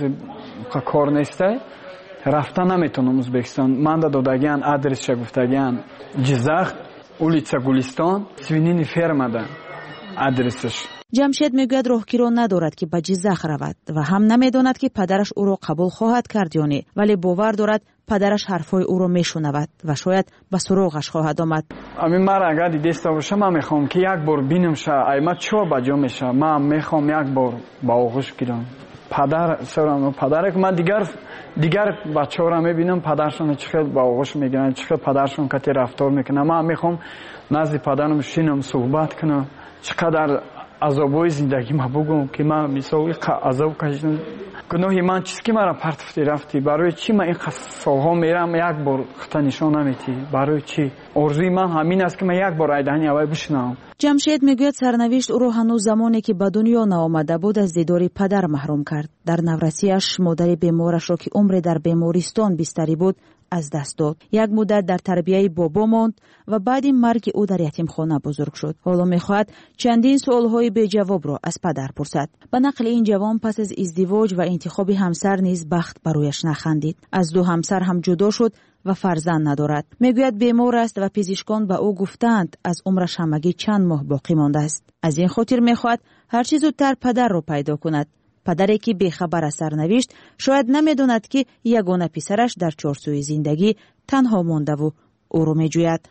کار نیسته. رفتن نمیتونم ازبکستان. من دادگیان آدرس گفتگیان جزاخ улица Гулистон, свинини фермада адресаш. ҷамшед мегӯяд роҳгиро надорад ки ба ҷизах равад ва ҳам намедонад ки падараш ӯро қабул хоҳад кард ё не, вале бовар дорад падараш ҳарфҳои ӯро мешунавад ва шояд ба суроғаш хоҳад омад. амин мара агар диста боша, ман мехоҳам ки як бор бинам ша, айма чо ба ҷо меша. ман мехоҳам як бор ба оғӯш гирам. падар сорам падаре ки ман дигар бачаҳоро мебинам, падаршон чӣ хел ба оғӯш мегиранд, чӣ хел падаршон кати рафтор мекунанд. ман мехоҳам назди падарам шинам, суҳбат кунам, чӣ қадар азобои зиндагӣ ма бугум, ки ман мисоли азоб кашидам. гуноҳи ман чист ки мара партофти рафти? барои чӣ ман ин солҳо мерам, як бор хата нишон наметӣ? барои чӣ? орзуи ман ҳамин аст ки ман як бор айдаҳани авай бишунавам. ҷамшед мегӯяд сарнавишт ӯро ҳанӯз замоне ки ба дунё наомада буд аз дидори падар маҳрум кард. дар наврасиаш модари беморашро ки умре дар бемористон бистарӣ буд аз даст дод. як муддат дар тарбияи бобо монд ва баъди марги ӯ дар ятимхона бузург шуд. ҳоло мехоҳад чандин суолҳои беҷавобро аз падар пурсад. ба нақли ин ҷавон пас аз издивоҷ ва интихоби ҳамсар низ бахт ба рӯяш нахандид. аз ду ҳамсар ҳам ҷудо шуд ва фарзанд надорад. мегӯяд бемор аст ва пизишкон ба ӯ гуфтаанд аз умраш ҳамагӣ чанд моҳ боқӣ мондааст. аз ин хотир мехоҳад ҳарчи зудтар падарро пайдо кунад. падаре ки бехабар аз сарнавишт шояд намедонад ки ягона писараш дар чорсӯи зиндагӣ танҳо мондаву ӯро меҷӯяд.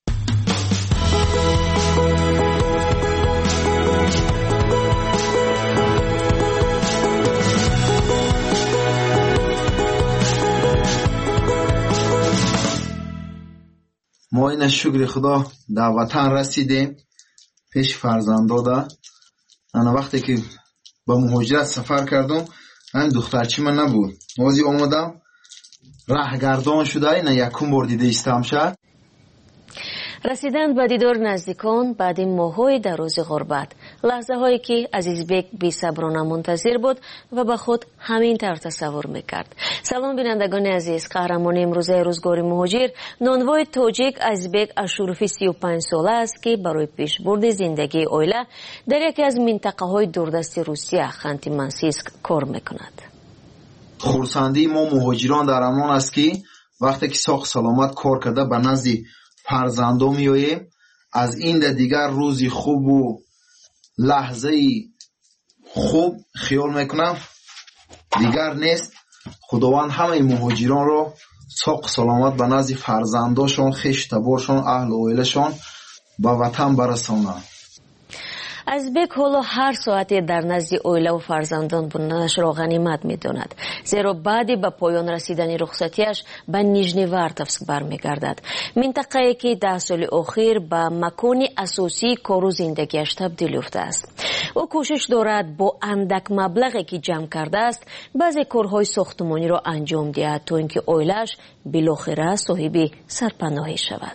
ما این شکر خدا در وطن رسیدیم پیش فرزندادا. انا وقتی که با مهاجرت سفر کردم. همین دخترچی من نبود. موزی اومدم راهگردان شده اینا یکم بار دیده ایستم شد. رسیدن به دیدار نزدیکان بعد این ماه‌های دراز غربت، لحظه هایی که عزیزبک بی‌صبرانه منتظر بود و به خود همین طور تصور میکرد. سلام بینندگان عزیز، قهرمان امروزه روزگار مهاجر نانوای تاجیک عزیزبک اشوروفی 35 ساله است که برای پیشبرد زندگی اویله در یکی از منطقه های دوردست روسیه خانتی منسیسک کار میکند. خورسندی ما مهاجران در امان است که وقتی که ساخت سلامت کار کرده به نزد فرزندو میاییم. از این دیگر روزی خوب و لحظه خوب خیال میکنم دیگر نیست. خداوند همه مهاجران رو ساق سلامت به نزد فرزنداشون، خیش تبارشون، اهل و عائلهشون به وطن برسانند. ازبک حالا هر ساعتی در نزد اویله و فرزندان بودنش را غنیمت می‌داند، زیرا بعدی به پایان رسیدن رخصتیش به نیژنی ورتوفسک برمیگردد، منطقه‌ای که 10 سال اخیر به مکان اساسی کار و زندگیش تبدیل یافته است. او کوشش دارد با اندک مبلغی که جمع کرده است بعضی کارهای ساختمانی را انجام دهد تا اینکه اویله‌اش بالاخره صاحب سرپناهی شود.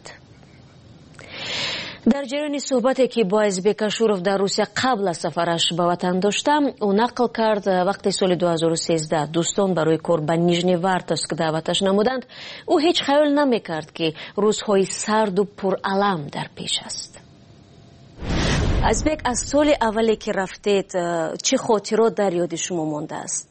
در جریان صحبتی که با ازبک اشورов در روسیه قبل از سفرش به وطن داشتم، او نقل کرد وقتی سال 2013 دوستان برای کار به نیژنی ورتوفسک دعوتش نمودند، او هیچ خیال نمیکرد که روزهای سرد و پرالم در پیش است. ازبک، از سال اولی که رفتید چه خاطرات در یاد شما مانده است؟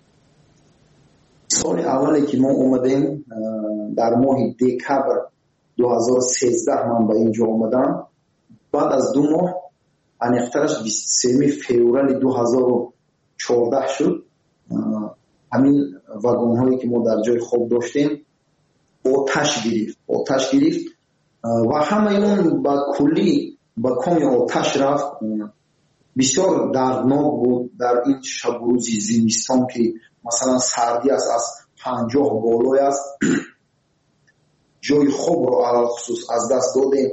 سال اولی که ما اومدیم در ماه دکبر 2013 من به اینجا اومدم. بعد از 2 ماه انیخترش 23 فوریه 2014 شد. همین واگن هایی که ما در جای خواب داشتیم آتش گرفت و همه اون با کلی با کمی آتش رفت. بسیار دردناک بود در این شب و روزی زمستان که مثلا سردی است، از 50 بالای است. جای خوب رو علال خصوص از دست دادیم.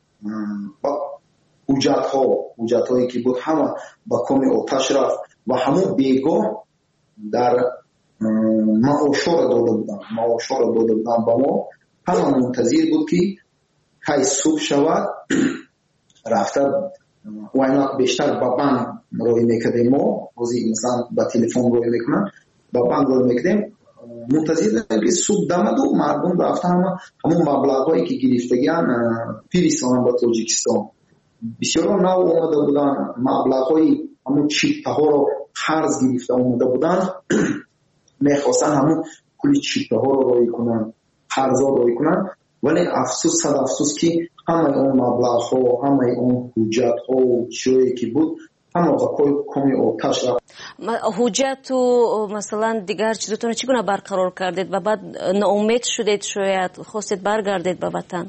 حجت هایی که بود همه با کمی آتش رفت و همون بیگاه در معاشا رو داده بودن با ما. همه منتظر بود که که صبح شود رفته و اینا بیشتر با بانک روی میکردیم. ما روزی انسان با تلفن روی میکنن، با بانک روی میکردیم. منتظر که صبح دمد و مردم رفته همون مبلغایی که گرفتگیان پیرستان با تاجیکستان بسیار نو اومده بودن. مبلغایی همون چیپه ها رو قرض گرفته اومده بودن، میخواستن همون کلی چیپه ها رو روی کنن، قرضا روی کنن. ولی افسوس صد افسوس که همه اون مبلغ ها، همه اون حجت ها و چیزی که بود همه با کمی آتش رفت. حجت و مثلا دیگر چیزتون چگونه برقرار کردید و بعد ناامید شدید، شاید خواستید برگردید به وطن؟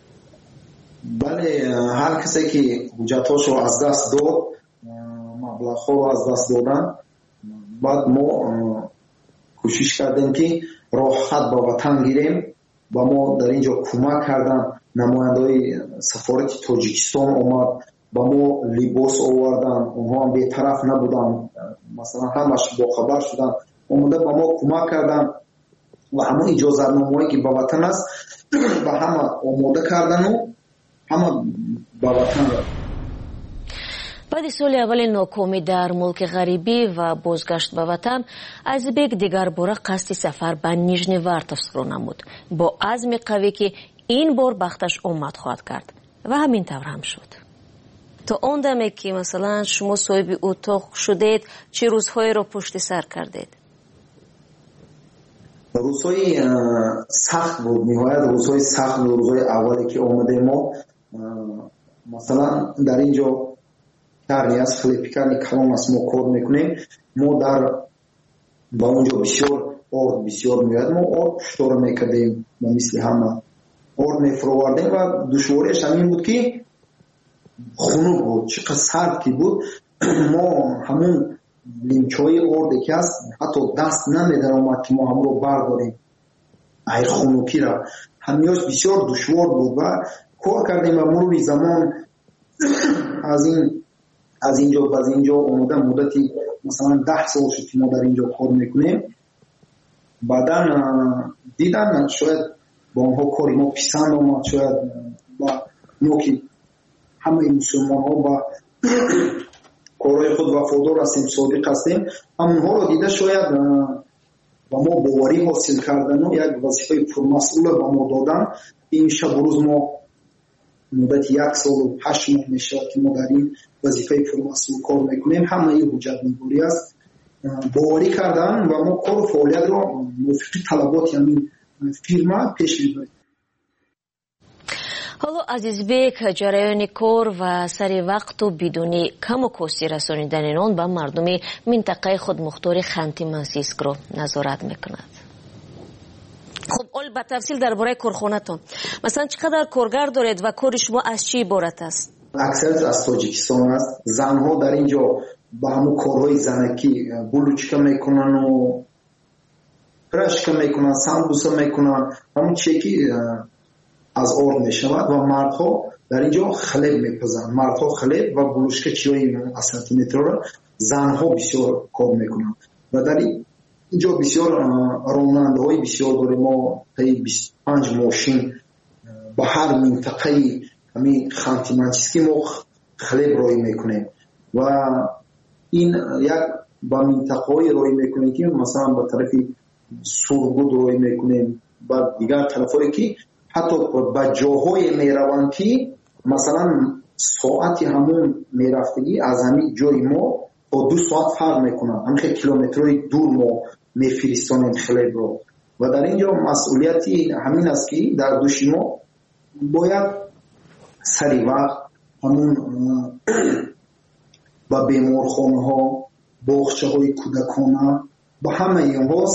بله، هر کسی که حجتاش رو از دست داد، مبلغ ها رو از دست دادن، بعد ما کوشش کردیم که راحت به وطن گیریم. با ما در اینجا کمک کردن، نماینده‌های سفارت تاجیکستان اومد با ما لباس آوردن، اونها هم بی‌طرف نبودن، مثلا همش با خبر شدن، اومده با ما کمک کردن و همون اجازه نامه‌ای که با وطن است با همه آماده کردن و همه با وطن رفتن. بعد سال اول ناکامی در ملک غریبی و بازگشت به وطن، ازبک دیگر باره قصد سفر به نیژنی ورتوفسک را نمود، با عزم قوی که این بار بختش آمد خواهد کرد و همین طور هم شد. تا اون دمه که مثلا شما صاحب اتاق شدید، چه روزهایی را پشت سر کردید؟ روزهای سخت بود، نهایت روزهای سخت بود. روزهای اولی که آمده ما مثلا در اینجا کاری از خلیپیکانی کلان است ما کار میکنیم. ما در با اونجا بسیار میاد، ما آرد پشتار میکردیم، ما مثل همه آرد میفروردیم و دشواریش همین بود که خنک بود، چقدر سرد که بود. ما همون لیمچای آرد که هست حتی دست نمیدن اومد که ما هم رو برداریم ای خنکی را. همیاش بسیار دشوار بود و کار کردیم و مرور زمان از اینجا اومدن مدتی مثلا 10 سال شد که ما در اینجا کار میکنیم. بعدا دیدن شاید با اونها کاری ما پسند آمد، شاید با نوکی همه مسلمان ها با کارهای خود وفادار هستیم، صادق هستیم، همونها رو دیده شاید با ما باوری حاصل کردن و یک وظیفه پرمسئول با ما دادن. این شب روز ما مدت 1 سال و 8 ماه میشه که ما در این وظیفه پرمسئول کار میکنیم. همه این حجت نگاری است، باوری کردن و ما کار و فعالیت رو موافق طلبات همین فیرما پیش میبریم. حالا Азизбек ҷараёни кор ва сари вақту бидуни каму кости расонидани он ба мардуми минтақаи худмухтори Ханти Мансийскро назорат мекунад. خب اول با تفصیل درباره کارخانه‌تون، مثلا چقدر کارگر دارید و کار شما از چی عبارت است؟ اکثریت از تاجیکستان است. زنها در اینجا با همون کارهای زنکی بلوچکه میکنن و پرشکه میکنن، سمبوسه میکنن، همون چیکی از آرد میشود. و مردها در اینجا خلب میپزن، مردها خلب و بلوچکه چیای اسانتیمتر را زنها بسیار کار میکنن. و در اینجا بسیار راننده های بسیار داریم. ما تایی 25 ماشین با هر منطقه همین خانتی منسیسکی ما خلب رای میکنیم و این یک با منطقه های رای میکنیم که مثلا با طرف سرگود رای میکنیم، با دیگر طرف هایی که حتی با جاهای میروند که مثلا ساعتی همون میرفتگی از همین جای ما با 2 ساعت فرق میکنن، همین کیلومترهای دور ما میفرستانیم خلب رو. و در اینجا مسئولیتی همین است که در دوش ما باید سری وقت همون با بیمارخانه ها، باغچه های کودکانه، با همه اینها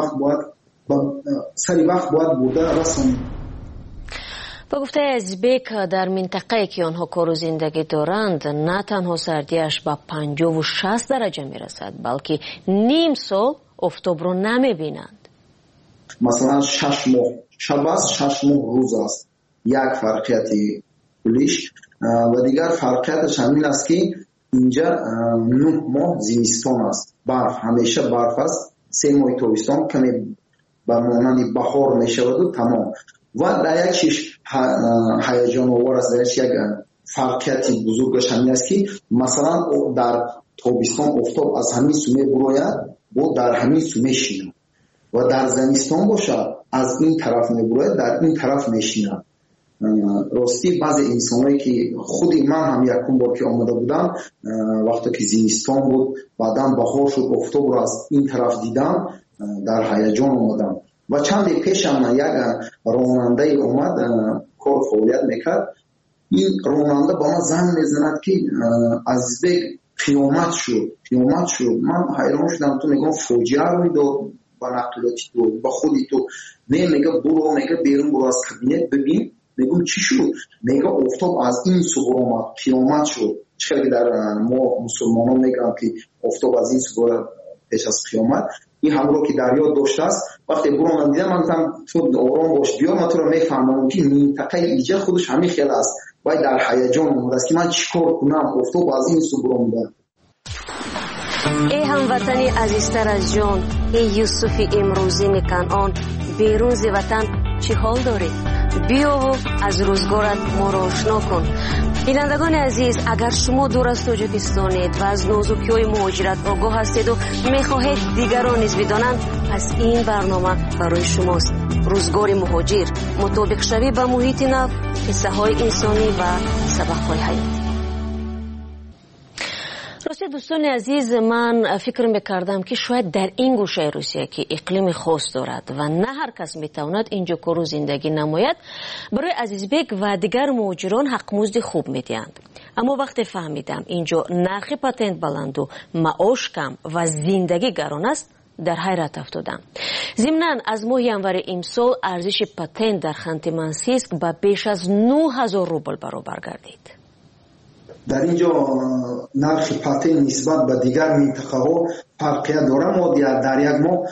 سری وقت باید بوده رسانیم. با گفته Азизбек در منطقه‌ای که آنها کار و زندگی دارند نه تنها سردیش با 50 و 60 درجه میرسد بلکه نیم سال آفتاب رو نمیبینند. مثلا 6 ماه شب است، 6 ماه روز است. یک فرقیتی کلیش و دیگر فرقیتش همین است که اینجا 9 ماه زمستان است، برف همیشه برف است. 3 ماه تابستان کمی به مانند بهار میشود و تمام. و در یک چیز هیجان آور است، در یک فرقیتی بزرگش همین است که مثلا در تابستان آفتاب از همین سومه براید و در همین سومه شینه و در زمستان باشد از این طرف میبراید در این طرف میشینه. راستی بعضی انسانایی که خودی من هم یکم بار که آمده بودم وقتی که زمستان بود بعدا بهار شد آفتاب رو از این طرف دیدم در هیجان آمدم. و چند پیش هم یک راننده اومد کار فعالیت میکرد. این راننده با من زنگ میزند که Азизбек قیامت شد. من حیران شدم. تو میگم فوجیه رو میداد با نقلاتی تو با خودی تو میگه برو، میگه بیرون برو از کابینت ببین. میگم چی شد؟ میگه آفتاب از این سو آمد، قیامت شد. چرا در ما مسلمان ها میگن که آفتاب از این سو پیش از قیامت. این هم رو که در یاد داشته است. وقتی برو من دیدم من گفتم تو آرام باش بیا، من تو رو میفهمم که منطقه ایجا خودش همین خیلی است. باید در هیجان اومده است که من چیکار کنم، آفتاب از این سو برآمده. ای هموطنی عزیزتر از جان، ای یوسف امروزی کنعان، بیرون ز وطن چه حال داری؟ بیا و از روزگارت ما را آشنا کن. بینندگان عزیز، اگر شما دور از تاجیکستانید و از نازکی‌های مهاجرت آگاه هستید و می‌خواهید دیگران نیز بدانند، پس این برنامه برای شماست. روزگار مهاجر، مطابق شوی با محیط نو، قصه‌های انسانی و سبق‌های حیاتی. راستی دوستان عزیز، من فکر میکردم که شاید در این گوشه روسیه که اقلیم خاص دارد و نه هر کس میتواند اینجا کار و زندگی نماید، برای Азизбек و دیگر مهاجران حق مزد خوب میدهند. اما وقتی فهمیدم اینجا نرخ پاتنت بلند و معاش کم و زندگی گران است، در حیرت افتادم. ضمناً از ماه ینور امسال ارزش پاتنت در خانتی منسیسک به بیش از 9000 روبل برابر گردید. در اینجا نرخ پاتنت نسبت به دیگر منطقه ها فرقیت داره. ما در یک ماه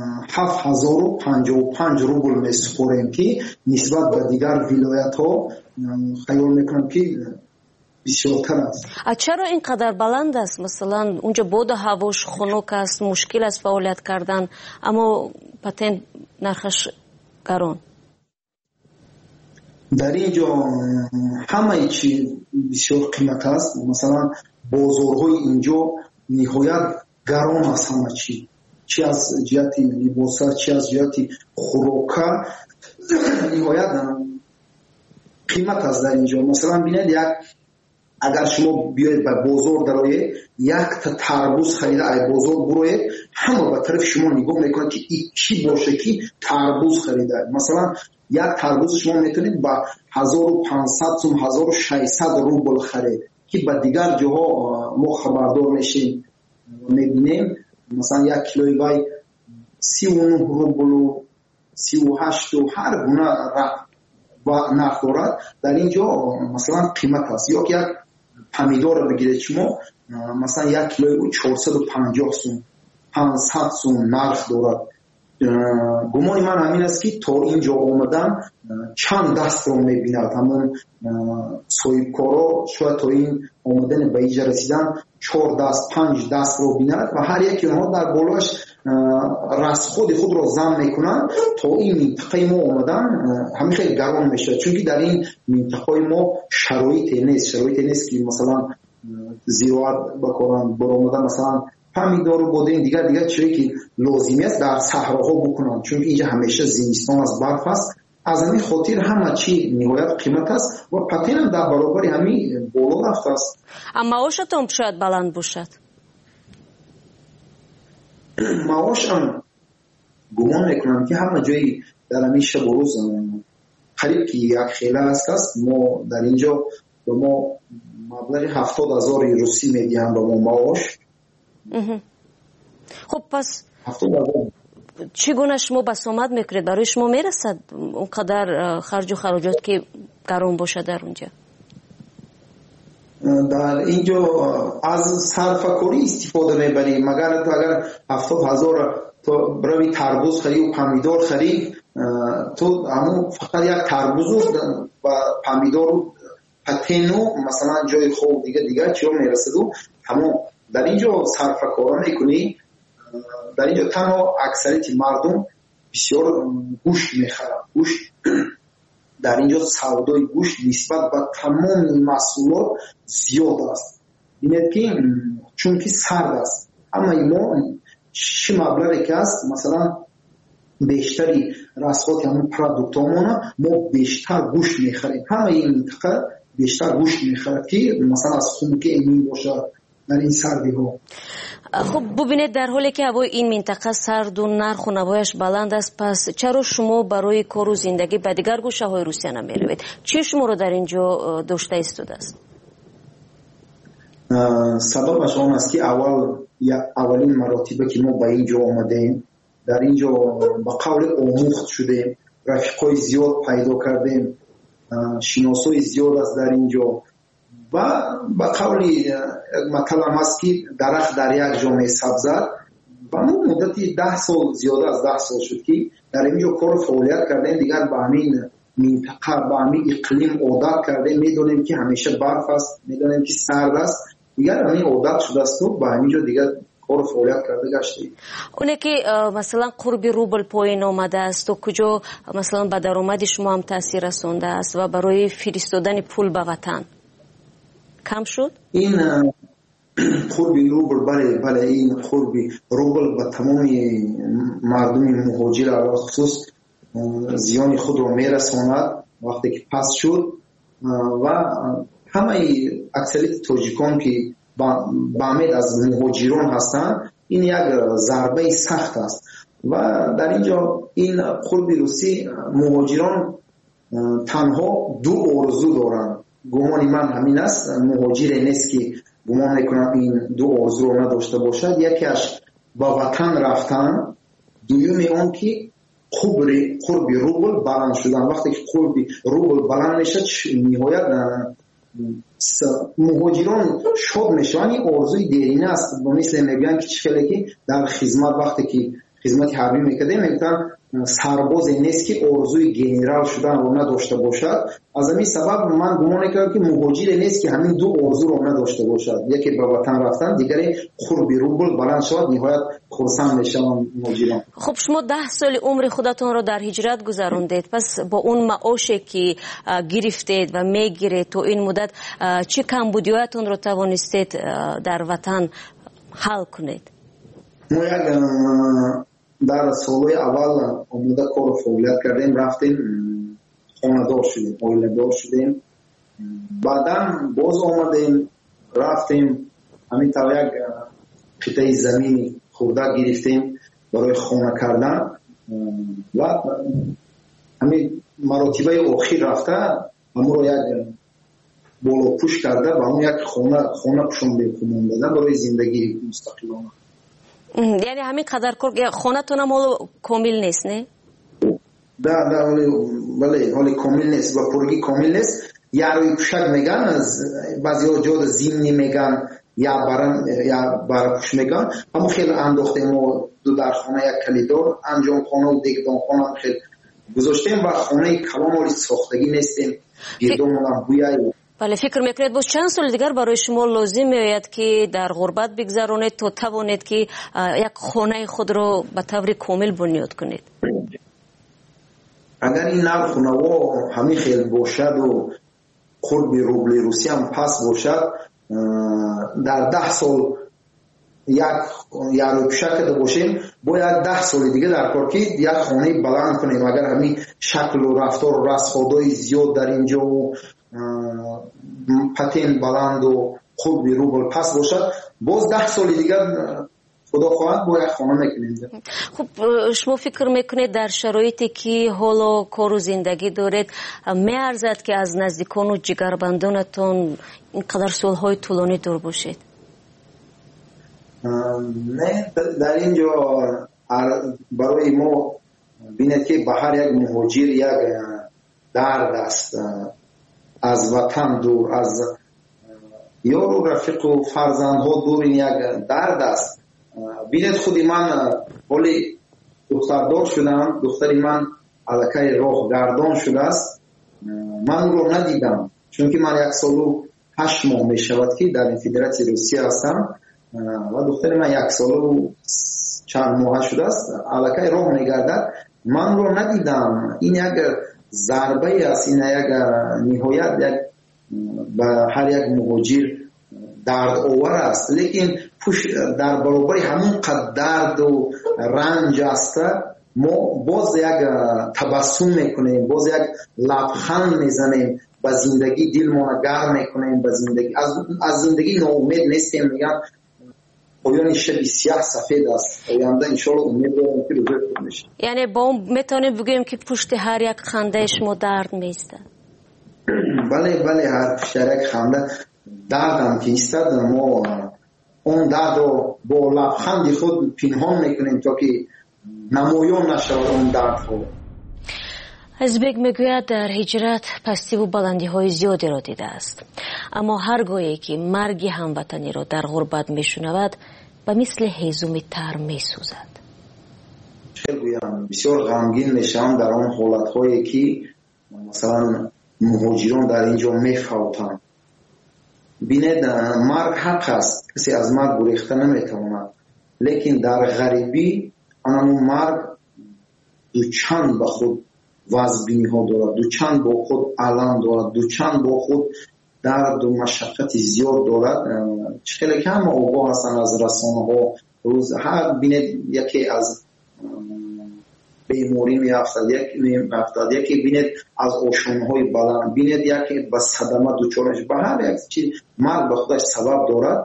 7055 روبل میسپاریم که نسبت به دیگر ولایت ها خیال میکنم که بسیارتر است. چرا اینقدر بلند است؟ مثلا اونجا بود هواش خنک است، مشکل است فعالیت کردن، اما پتن نرخش گران. در اینجا همه چی بسیار قیمت است. مثلا بازارهای اینجا نهایت گران است. همه چی از جهت لباس، چی از جهت خوراک نهایت قیمت است در اینجا. مثلا ببینید اگر شما بیاید به بازار درآیید، یک تا تربوز خریده ای بازار بروید، همه به طرف شما نگاه میکنند که این چی باشه که تربوز خریده. مثلا یک تربوز شما میتونید با 1500 سوم 1600 روبل خرید که به دیگر جاها ما خبردار میشیم میبینیم مثلا یک کیلوی وای 39 روبل و 38 و هر گونه نرخ دارد. در اینجا مثلا قیمت است. یا که یک پمیدور رو بگیرید شما مثلا یک کیلوی 450 سوم 500 سوم نرخ دارد. گمان من همین است که تا اینجا آمدن چند دست رو میبیند. همون صاحبکارا شاید تا این آمدن به اینجا رسیدن 4 دست 5 دست رو بیند و هر یک اونها در بالاش رسخود خود رو زم میکنن. تا این منطقه ما آمدن همین خیلی گران میشه، چون که در این منطقه ما شرایط نیست که مثلا زراعت بکنن برآمدن مثلا پمیدار و بادرنگ دیگر چیزی که لازمی است در صحراها بکنن، چون اینجا همیشه زمستان از برف است. از همین خاطر همه چی نهایت قیمت است و پتن هم در برابر همین بالا رفته است. اما معاشتون شاید بلند باشد. معاش هم گمان میکنم که همه جایی در همین شب و روز قریب که یک خیله است. ما در اینجا به ما مبلغ 70,000 روسی میدیم به ما معاش. خب پس چگونه شما بسامد میکنید؟ برای شما میرسد اونقدر خرج و خراجات که گران باشه در اونجا؟ در اینجا از صرفه‌کاری استفاده میبریم. اگر 70,000 تو بروی تربوز خرید و پمیدار خرید، تو همون فقط یک تربوز و پمیدار و پتنو مثلا جای خوب دیگه چیو میرسد و همون در اینجا صرفه‌کاری میکنی. در اینجا تنها اکثریت مردم بسیار گوشت میخرن. گوشت در اینجا سودای گوشت نسبت به تمام محصولات زیاد است. ببینید که چون که سرد است، اما ما چه مبلغی که است مثلا بیشتری رسخات همون پروداکتامون ما بیشتر گوشت میخریم. همه این منطقه بیشتر گوشت میخرد که مثلا از خون که ایمین باشه در این سردی ها. خب ببینید در حالی که هوای این منطقه سرد و نرخ و نوایش بلند است، پس چرا شما برای کار و زندگی به دیگر گوشه های روسیه نمیروید؟ چی شما رو در اینجا داشته ایستاده است؟ سببش آن است که اولین مراتبه که ما به اینجا آمدیم، در اینجا با قول آموخت شدیم، رفیقای زیاد پیدا کردیم، شناسای زیاد است در اینجا و با قولی مطلب هست که درخت در یک جامعه سبز و ما مدتی 10 سال زیاده از 10 سال شد که در اینجا کار فعالیت کردیم. دیگر به همین منطقه به همین اقلیم عادت کردیم. میدونیم که همیشه برف است، میدونیم که سرد است، دیگر همین عادت شده است و به همینجا دیگر کار فعالیت کرده گشتیم. اونه که مثلا قرب روبل پایین آمده است و کجا مثلا به درآمد شما هم تاثیر رسونده است و برای فرستادن پول به وطن کم شد؟ این قرب روبل بله این قرب روبل به تمام مردم مهاجر علاوه خصوص زیان خود را میرساند وقتی که پس شد و همه اکثریت تاجیکان که با امید از مهاجران هستند این یک ضربه سخت است و در اینجا این قرب روسی مهاجران تنها 2 آرزو دارند. گمان من همین است، مهاجر نیست که گمان میکنم این 2 آرزو رو نداشته باشد. یکیش با وطن رفتن، دومی اون که قرب روبل بلند شدن. وقتی که قرب روبل بلند میشه نهایت مهاجران شاد میشن. این آرزوی دیرینه است، مثل میگن که چه که در خدمت وقتی که خدمت حربی میکردیم میگفتن سربازی نیست که آرزوی گنرال شدن رو نداشته باشد. از همین سبب من گمان کردم که مهاجر نیست که همین دو آرزو رو نداشته باشد، یکی به وطن رفتن، دیگری قرب روبل بلند شود. نهایت خرسند میشم مهاجران. خب شما 10 سال عمر خودتون رو در هجرت گذروندید، پس با اون معاشی که گرفتید و میگیرید تو این مدت چه کمبودیاتون رو توانستید در وطن حل کنید؟ ما یک در سالهای اول آمده کار فعالیت کردیم، رفتیم خانه دار شدیم، عائله دار شدیم. بعدا باز آمدیم رفتیم همین طور یک قطعه زمین خورده گرفتیم برای خانه کردن و همین مراتبه آخر رفته همون رو یک بالا پوش کرده و همون یک خانه پوشانده کنم دادن برای زندگی مستقلانه. یعنی همین قدر خانه تون هم کامل نیست نه؟ بله حالی کامل نیست و پرگی کامل نیست. یا روی پوشک میگن، بعضی ها جاد زمینی میگن یا برای پوش میگن. همون خیلی انداختیم و دو در خانه یک کلیدار انجام خانه و دیگدان خانه خیلی گذاشتیم و خانه کلام ولی ساختگی نیستیم. گردون هم بویایی. بله فکر میکنید باز چند سال دیگر برای شما لازم میآید که در غربت بگذرانید تا توانید که یک خانه خود رو به طور کامل بنیاد کنید؟ اگر این نوع خانه ها همین خیلی باشد و قرب روبل روسیه هم پس باشد، در 10 سال یک روی پوشک کرده باشیم باید 10 سال دیگه در کار که یک خانه بلند کنیم. اگر همین شکل و رفتار و رسخادهای زیاد در اینجا و پتین بلند و خوب روبل پس باشد، باز 10 سال دیگر خدا خواهد باید خانه میکنید. خب شما فکر میکنید در شرایطی که حالا کار و زندگی دارید میارزد که از نزدیکان و جگربندانتون اینقدر سالهای طولانی دور باشید؟ نه، در اینجا برای ما بینید که به هر یک مهاجر یک درد است. از وطن دور، از یار و رفیق و فرزندها دور، این یک درد است. بینید خودی من حالی دختردار شدم، دختری من علاقه راه گردان شده است. من رو ندیدم چون که من 1 سال و 8 ماه می شود که در این فدراسیون روسیه هستم و دختری من 1 سال و چند ماه شده است علاقه راه میگردد. من رو ندیدم. این یک ضربه است، این یک نهایت یک به هر یک مهاجر درد آور است. لیکن در برابر همون قدر درد و رنج است ما باز یک تبسم میکنیم، باز یک لبخند میزنیم، به زندگی دل ما گرم میکنیم، به زندگی از زندگی ناامید نیستیم. میگن پایان شب سیاه سفید است، آینده انشالله امید دارم که روزه خوب میشه. یعنی با اون میتونیم بگوییم که پشت هر یک خنده شما درد میسته؟ بله هر پشت یک خنده درد هم که ایستد. ما اون درد رو با لبخند خود پنهان میکنیم تا که نمایان نشود اون درد خود. ازبک میگوید در هجرت پستی و بلندی های زیادی را دیده است، اما هرگاهی که مرگ هموطنی را در غربت میشنود به مثل هیزم تر میسوزد. چه گویم بسیار غمگین میشم در آن حالت هایی که مثلا مهاجران در اینجا میفوتند. بینید مرگ حق است، کسی از مرگ گریخته نمیتواند، لیکن در غریبی آن مرگ دوچند به خود وزبینی ها دارد، دوچند با خود علم دارد، دوچند با خود درد و مشقت زیاد دارد. خیلی کم آگاه هستند از رسانه ها. روز هر بینید یکی از بیماری میافتد، یکی بینید از آشانه های بلند، بینید یکی به صدمه دوچارش. به هر یک چیز مرگ به خودش سبب دارد،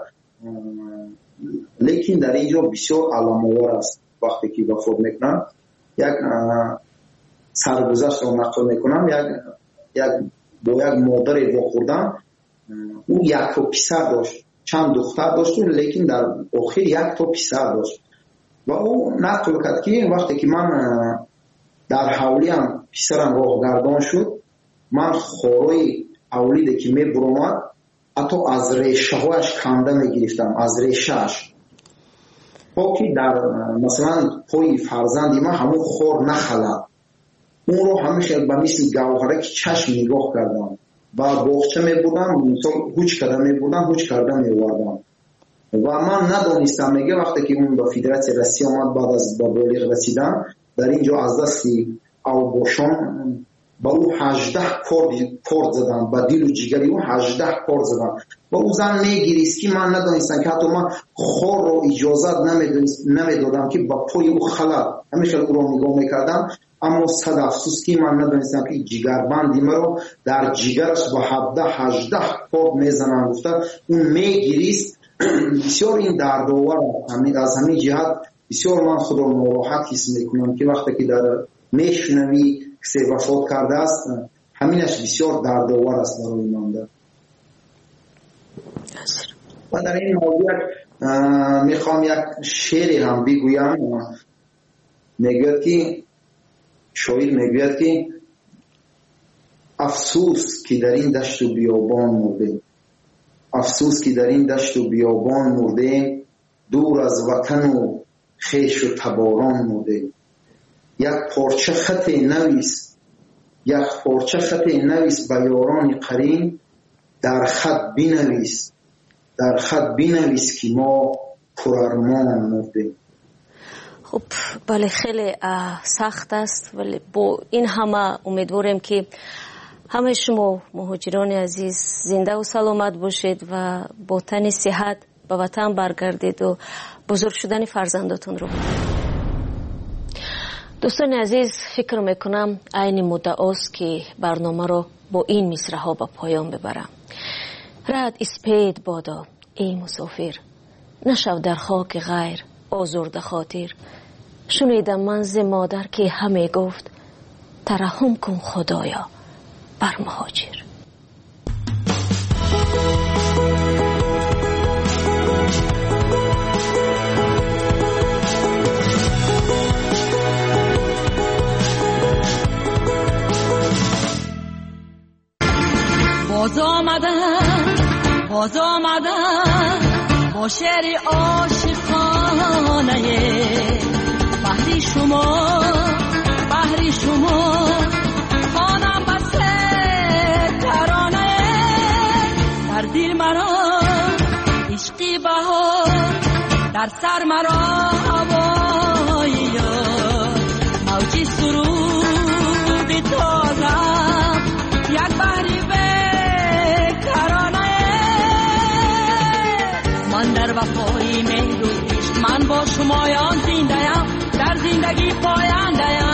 لیکن در اینجا بسیار علام‌آور است. وقتی که وفات میکنند یک سرگذشت رو نقل میکنم، با یک مادر واخوردن، او 1 تا پسر داشت، چند دختر داشت، لیکن در آخر 1 تا پسر داشت و او نقل کرد که وقتی که من در حولیم پسرم راه گردان شد، من خورای اولیده که میبرامد حتی از ریشه هایش کنده میگرفتم، از ریشهش. تا که در مثلا پای فرزندی ما همون خور نخلد، اون رو همیشه به مثل گوهره که چشم نگاه کردم و باغچه میبودم، مثلا هوچ کرده میبودم، هوچ کرده میوردم و من ندانستم. میگه وقتی که اون به فدراسیون روسیه آمد بعد از به بالغ رسیدن در اینجا از دستی اوباشان با او 18 کورد زدن، با دیل و جگری او 18 کورد زدن و او زن میگیریست که من ندانستم که حتی من خور رو اجازت نمیدادم که با پای او خلد، همیشه او رو نگاه میکردم. اما صد افسوس که من ندانستم که جگربندی مرا در جگرش با 17-18 کورد میزنن. گفته اون میگیریست. بسیار این دردآور از همین جهت بسیار من خود را ناراحت حس میکنم که وقتی که در میشنوی کسی وفات کرده است، همینش بسیار دردآور است برای من. و در این موضوع میخوام یک شعری هم بگویم. میگوید که شاعر میگوید که افسوس که در این دشت و بیابان مرده، افسوس که در این دشت و بیابان مرده، دور از وطن و خویش و تباران مرده. یک پارچه خط نویس، یک پارچه خط نویس به یاران قرین، در خط بنویس، در خط بنویس که ما پرارمان مرده. خب بله خیلی سخت است، ولی با این همه امیدواریم که همه شما مهاجران عزیز زنده و سلامت باشید و با تن صحت به وطن برگردید و بزرگ شدن فرزنداتون رو بدید. دوستان عزیز، فکر میکنم عین مدت است که برنامه رو با این مصرع ها به پایان ببرم. رد اسپید بادا ای مسافر، نشو در خاک غیر آزرده خاطر. شنیدم من ز مادر که همه گفت، ترحم کن خدایا بر مهاجر. باز آمدن با شعر عاشقانه، بحری شما خانم بسته ترانه. در دل مرا عشقی بهار، در سر مرا هوای یار، موجی سرود تازه یک بحری ترانه. من در وفای مهر و عشق، من با شمایان زنده‌ام، در زندگی پاینده‌ام.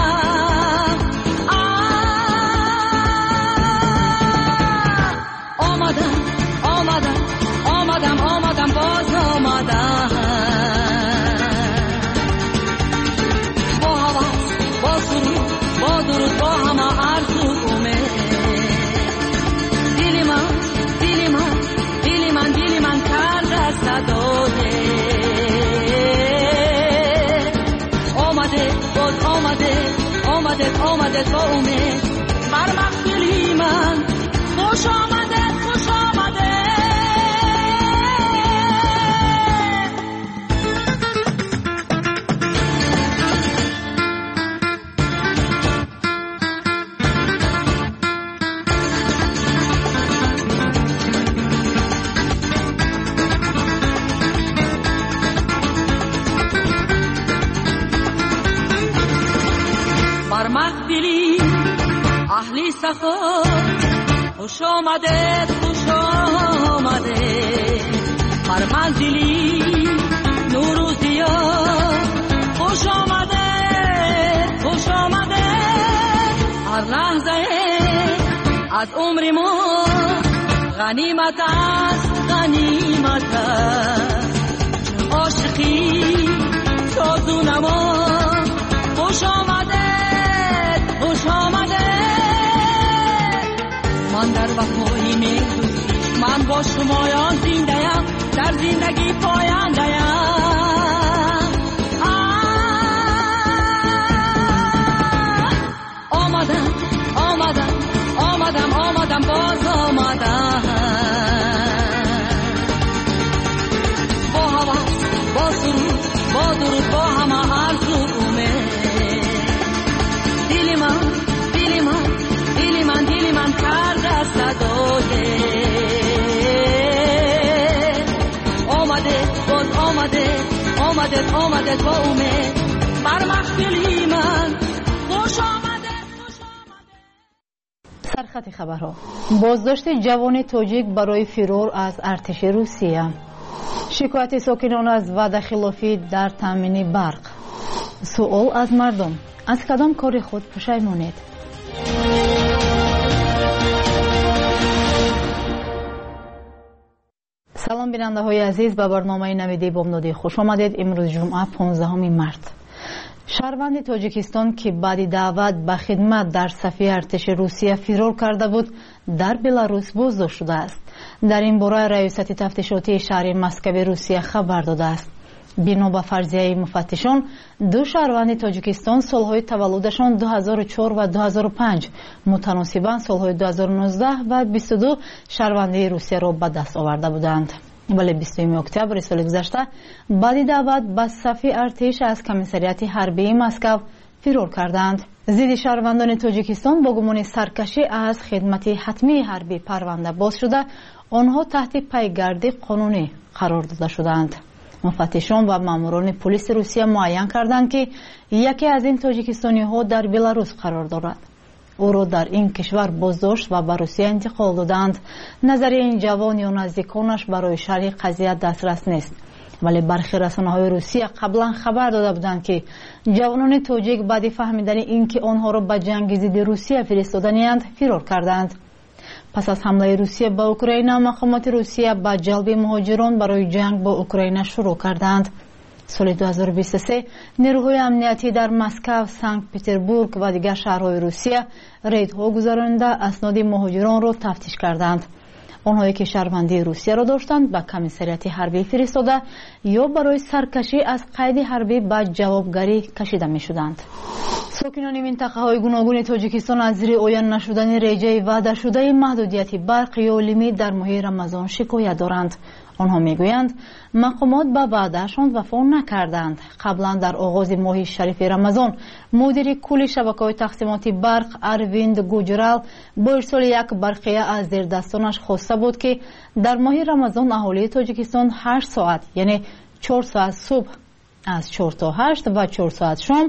آمدم باز آمدم، با هوا با سرود با درود با همه آرزو امید. دل من کرده صدای آمده تو امید. بر مقبلی من خوش آمده. اهلی سفر خوش آمده هر منزلی نور و ضیا. خوش آمده هر لحظه از عمر ما غنیمت است. عاشقی ساز و نما. خوش آمده من در وفای مهر، من با شمایان زنده‌ام، در زندگی پاینده‌ام. آمدم باز آمدم، با هوا با سرود آمدت با امید بر محفلی من خوش آمده. سرخط خبرها: بازداشت جوان تاجیک برای فرار از ارتش روسیه، شکایت ساکنان از وعده خلافی در تامین برق، سوال از مردم: از کدام کار خود پشیمانید؟ سلام بیننده های عزیز، به برنامه نویدی بامدادی خوش آمدید. امروز جمعه 15 مارت. شهروند تاجیکستان که بعد دعوت به خدمت در صف ارتش روسیه فرار کرده بود در بلاروس بازداشت شده است. در این باره ریاست تفتیشاتی شهر مسکو روسیه خبر داده است. بنا به فرضیه مفتشان، دو شهروند تاجیکستان سالهای تولدشان 2004 و 2005 متناسباً سالهای 2019 و 22 شهروندی روسیه را به دست آورده بودند. ولی 20 اکتبر سال گذشته بعد دعوت به صف ارتش از کمیساریات حربی مسکو فرار کردند. ضد شهروندان تاجیکستان با گمان سرکشی از خدمت حتمی حربی پرونده باز شده، آنها تحت پیگرد قانونی قرار داده شدند. مفتشان و ماموران پلیس روسیه معین کردند که یکی از این تاجیکستانی ها در بلاروس قرار دارد. او را در این کشور بازداشت و به روسیه انتقال دادند. نظریه این جوان یا نزدیکانش برای شرح قضیه دسترس نیست، ولی برخی رسانه‌های روسیه قبلا خبر داده بودند که جوانان تاجیک بعد فهمیدن اینکه آنها را به جنگ ضد روسیه فرستاده‌اند فرار کردند. پس از حمله روسیه به اوکراین، مقامات روسیه به جلب مهاجران برای جنگ با اوکراین شروع کردند. سال 2023 نیروهای امنیتی در مسکو، سنت پترزبورگ و دیگر شهرهای روسیه ریدها گذرانده اسناد مهاجران را تفتیش کردند. آنهایی که شهروندی روسیه را داشتند به کمیساریات حربی فرستاده یا برای سرکشی از قید حربی به جوابگری کشیده می شدند. ساکنان منطقه های گوناگون تاجیکستان از زیر عیان نشدن رجای وعده شده محدودیت برق یا لیمیت در ماه رمضان شکایت دارند. آنها میگویند مقامات به وعدهشان وفا نکردند. قبلا در آغاز ماه شریف رمضان مدیر کل شبکه‌های تقسیمات برق ارویند گوجرال با ارسال یک برقیه از زیر دستانش خواسته بود که در ماه رمضان اهالی تاجیکستان 8 ساعت یعنی 4 ساعت صبح از 4 تا 8 و 4 ساعت شام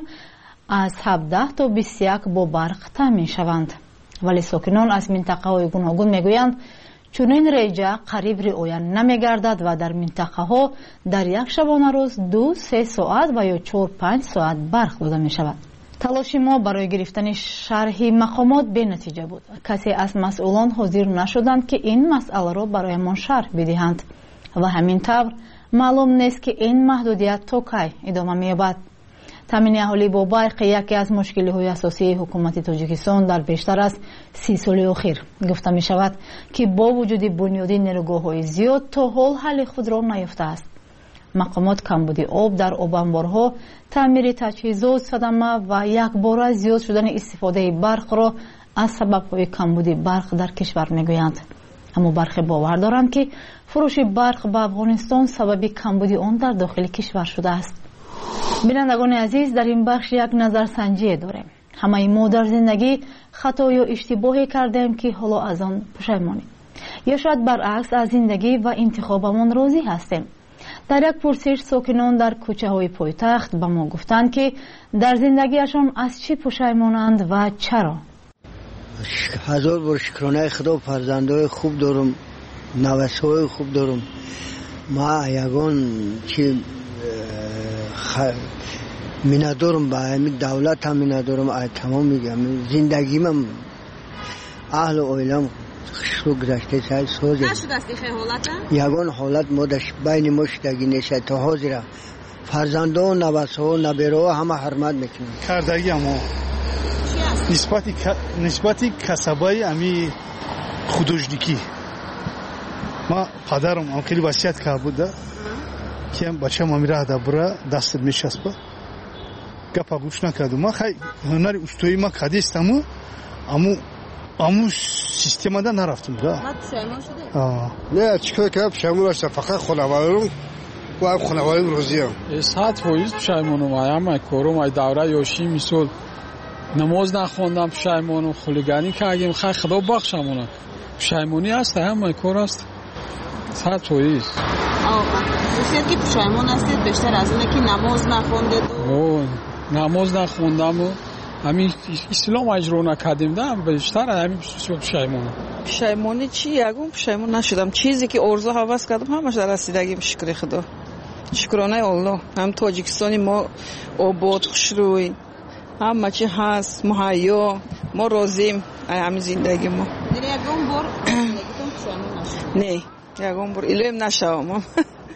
از 17 تا 21 با برق تامین شوند. ولی ساکنان از منطقه های گوناگون میگویند چنین رجا قریب رعایت نمیگردد و در منطقه ها در یک شبانه روز 2-3 ساعت و یا 4-5 ساعت برق داده می شود. تلاش ما برای گرفتن شرح مقامات به نتیجه بود. کسی از مسئولان حاضر نشدند که این مسئله را برایمان شرح بدهند و همین طور معلوم نیست که این محدودیت تا کی ادامه می‌یابد. تامین اهالی با برق یکی از مشکل‌های اساسی حکومت تاجیکستان در بیشتر از 30 سال اخیر گفته می شود که با وجود بنیادی نیروگاه‌های زیاد تا حال حل خود را نیافته است. مقامات کمبود آب در آب انبارها، تعمیر تجهیزات صدمه و یک بار زیاد شدن استفاده برق را از سبب‌های کمبود برق در کشور می‌گویند. اما برخی باور دارند که فروش برق به افغانستان سبب کمبود آن در داخل کشور شده است. بینندگان عزیز، در این بخش یک نظرسنجی داریم. همه ما در زندگی خطا یا اشتباهی کردیم که حالا از آن پشیمانیم، یا شاید برعکس از زندگی و انتخابمان راضی هستیم. در یک پرسش ساکنان در کوچه های پایتخت به ما گفتند که در زندگیشان از چی پشیمانند و چرا. هزار بار شکرانه خدا، فرزندای خوب دارم، نوه‌های خوب دارم. ما یگان چی میندارم به همین دولت هم میندارم. تمام میگم زندگی من اهل و عائلم شو گذشته سال سوزه نشده است این حالت. یگان حالت ما داشت بین ما شدگی نشه تا حاضر فرزندان نوه‌ها نبیرها همه حرمت میکنن. کردگی اما نسبتی کسبای امی خودجنکی ما پدرم خیلی وصیت کرده بود که بچه ما میره دبره دست میچسبه گپ گوش نکردم. ما خیلی هنر استویی ما کردیستم اما سیستم دا نرفتم. ما پشیمان شده؟ نه چیکار کردم پشیمان نشدم، فقط خانواده‌ام و هم خانواده‌ام راضیم. 100% پشیمانم. اما کارم دوره یاشی مثال نماز نخوندم پشیمانم، خلیگانی کردم. خیلی خدا بخشمونم. پشیمانی هست، همه کار است. 100%. خصوصیت که پشیمون هستید بیشتر از اینه که نماز نخوندید؟ نماز نخوندم و همین اسلام اجرا نکردیم ده بیشتر همین پشیمونم. پشیمونی چی؟ یکم پشیمون نشدم. چیزی که آرزو هوس کردم همش در رسیدگیم شکر خدا. شکرانه الله. هم تاجیکستانی ما آباد خوشروی همه چی هست مهیا ما راضیم همین زندگی ما. دیگه یکم بار زندگیتون پشیمون نشد؟ نه یکم بار علم نشوم.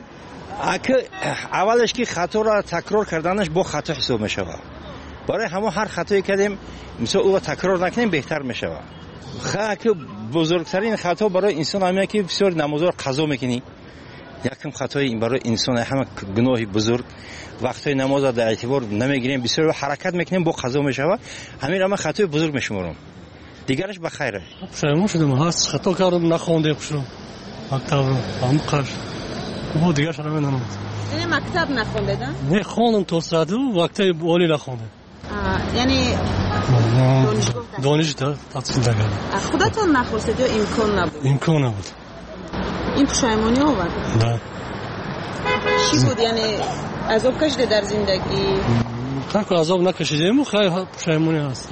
اولش که خطا را تکرار کردنش با خطا حساب می شود. برای همه هر خطایی کردیم مثلا او را تکرار نکنیم بهتر می شود. خطا بزرگترین خطا برای انسان همینه که بسیار نماز را قضا میکنی. یکم خطای این برای انسان همه گناهی بزرگ وقتی نماز را در اعتبار نمیگیریم بسیار حرکت میکنیم با قضا می شود. همین همه خطای بزرگ میشمارم. دیگرش بخیره. پشیمون شدم هست خطا کردم نخوندم خوشم. مکتب هم قش. او دیگه شما نمیدونم. یعنی مکتب نخوندید؟ نه خوندم تو ساده وقتی اولی نخوندم. یعنی دانشگاه تحصیل کردم. خودتون نخواستید یا امکان نبود؟ امکان نبود. این پشیمانی آورد؟ نه. چی بود یعنی عذاب کشیده در زندگی؟ خیلی عذاب نکشیدیم و خیلی پشیمانی هست.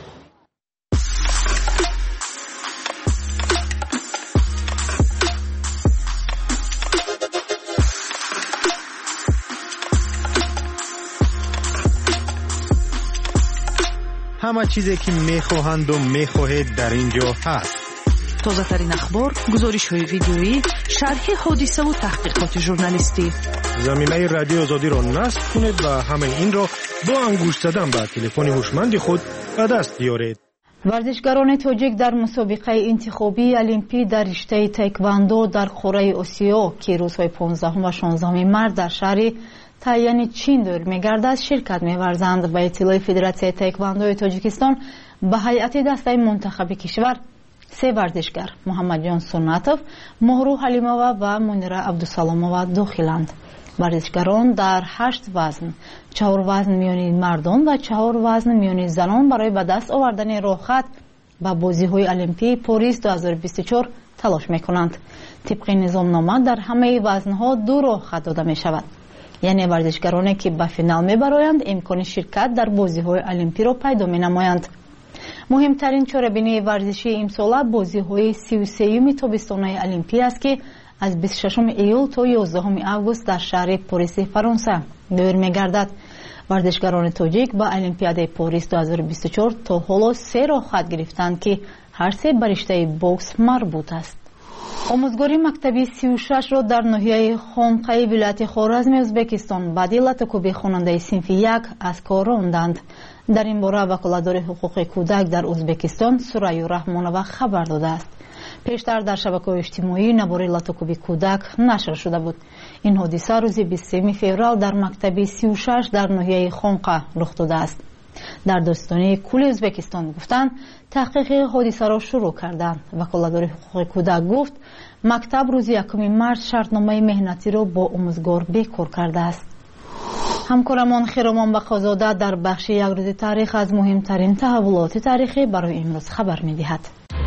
همه چیزی که میخواهند و میخواهید در اینجا هست. تازه ترین اخبار، گزارش های ویدیویی، شرح حادثه و تحقیقات ژورنالیستی. زمینه رادیو آزادی را نصب کنید و همه این را با انگشت زدن به تلفن هوشمند خود به دست بیارید. ورزشکاران تاجیک در مسابقه انتخابی المپی در رشته تایکواندو در قاره آسیا که روزهای 15 و 16 مارس در شهر تایان چین دور می‌گردد شرکت می‌ورزند. به اطلاع فدراسیون تایکواندو تاجیکستان به هیئت دسته منتخب کشور 3 ورزشکار محمد جان سناتов، مهرو حلیمова و منیره عبدالسلامова داخلند. ورزشکاران در 8 وزن، 4 وزن میانی مردان و 4 وزن میانی زنان برای به دست آوردن راحت به بازی‌های المپی پاریس 2024 تلاش می‌کنند. طبق نظامنامه در همه وزن‌ها 2 راحت داده می‌شود. یعنی ورزشکارانی که به فینال میبرایند امکان شرکت در بازی‌های المپی را پیدا می‌نمایند. مهمترین چاره‌بینی ورزشی امسال بازی‌های 33 تابستانی المپی است که از 26 ایول تا 11 آگوست در شهر پاریس فرانسه دور می‌گردد. ورزشکاران تاجیک با المپیاد پاریس 2024 تا حالا 3 راحت گرفتند که هر 3 به رشته بوکس مربوط است. آموزگاری مکتبی 36 را در ناحیه خانقه ولایت خوارزم ازبکستان بعد لاتوکوبی خواننده صنف 1 از کار راندند. در این باره وکالتدار حقوق کودک در ازبکستان سریا رحمانова خبر داده است. پیشتر در شبکه‌های اجتماعی نباره لاتوکوبی کودک نشر شده بود. این حادثه روز 23 فوریه در مکتبی 36 در ناحیه خانقه رخ داده است. در داستانی کل ازبکستان گفتند تحقیق حادثه را شروع کردند. وکالتدار حقوق کودک گفت مکتب روز 1 مارس شرطنامه مهنتی را با آموزگار بیکار کرده است. همکارمان خیرامان بقازاده در بخش یک روز تاریخ از مهمترین تحولات تاریخی برای امروز خبر می‌دهد.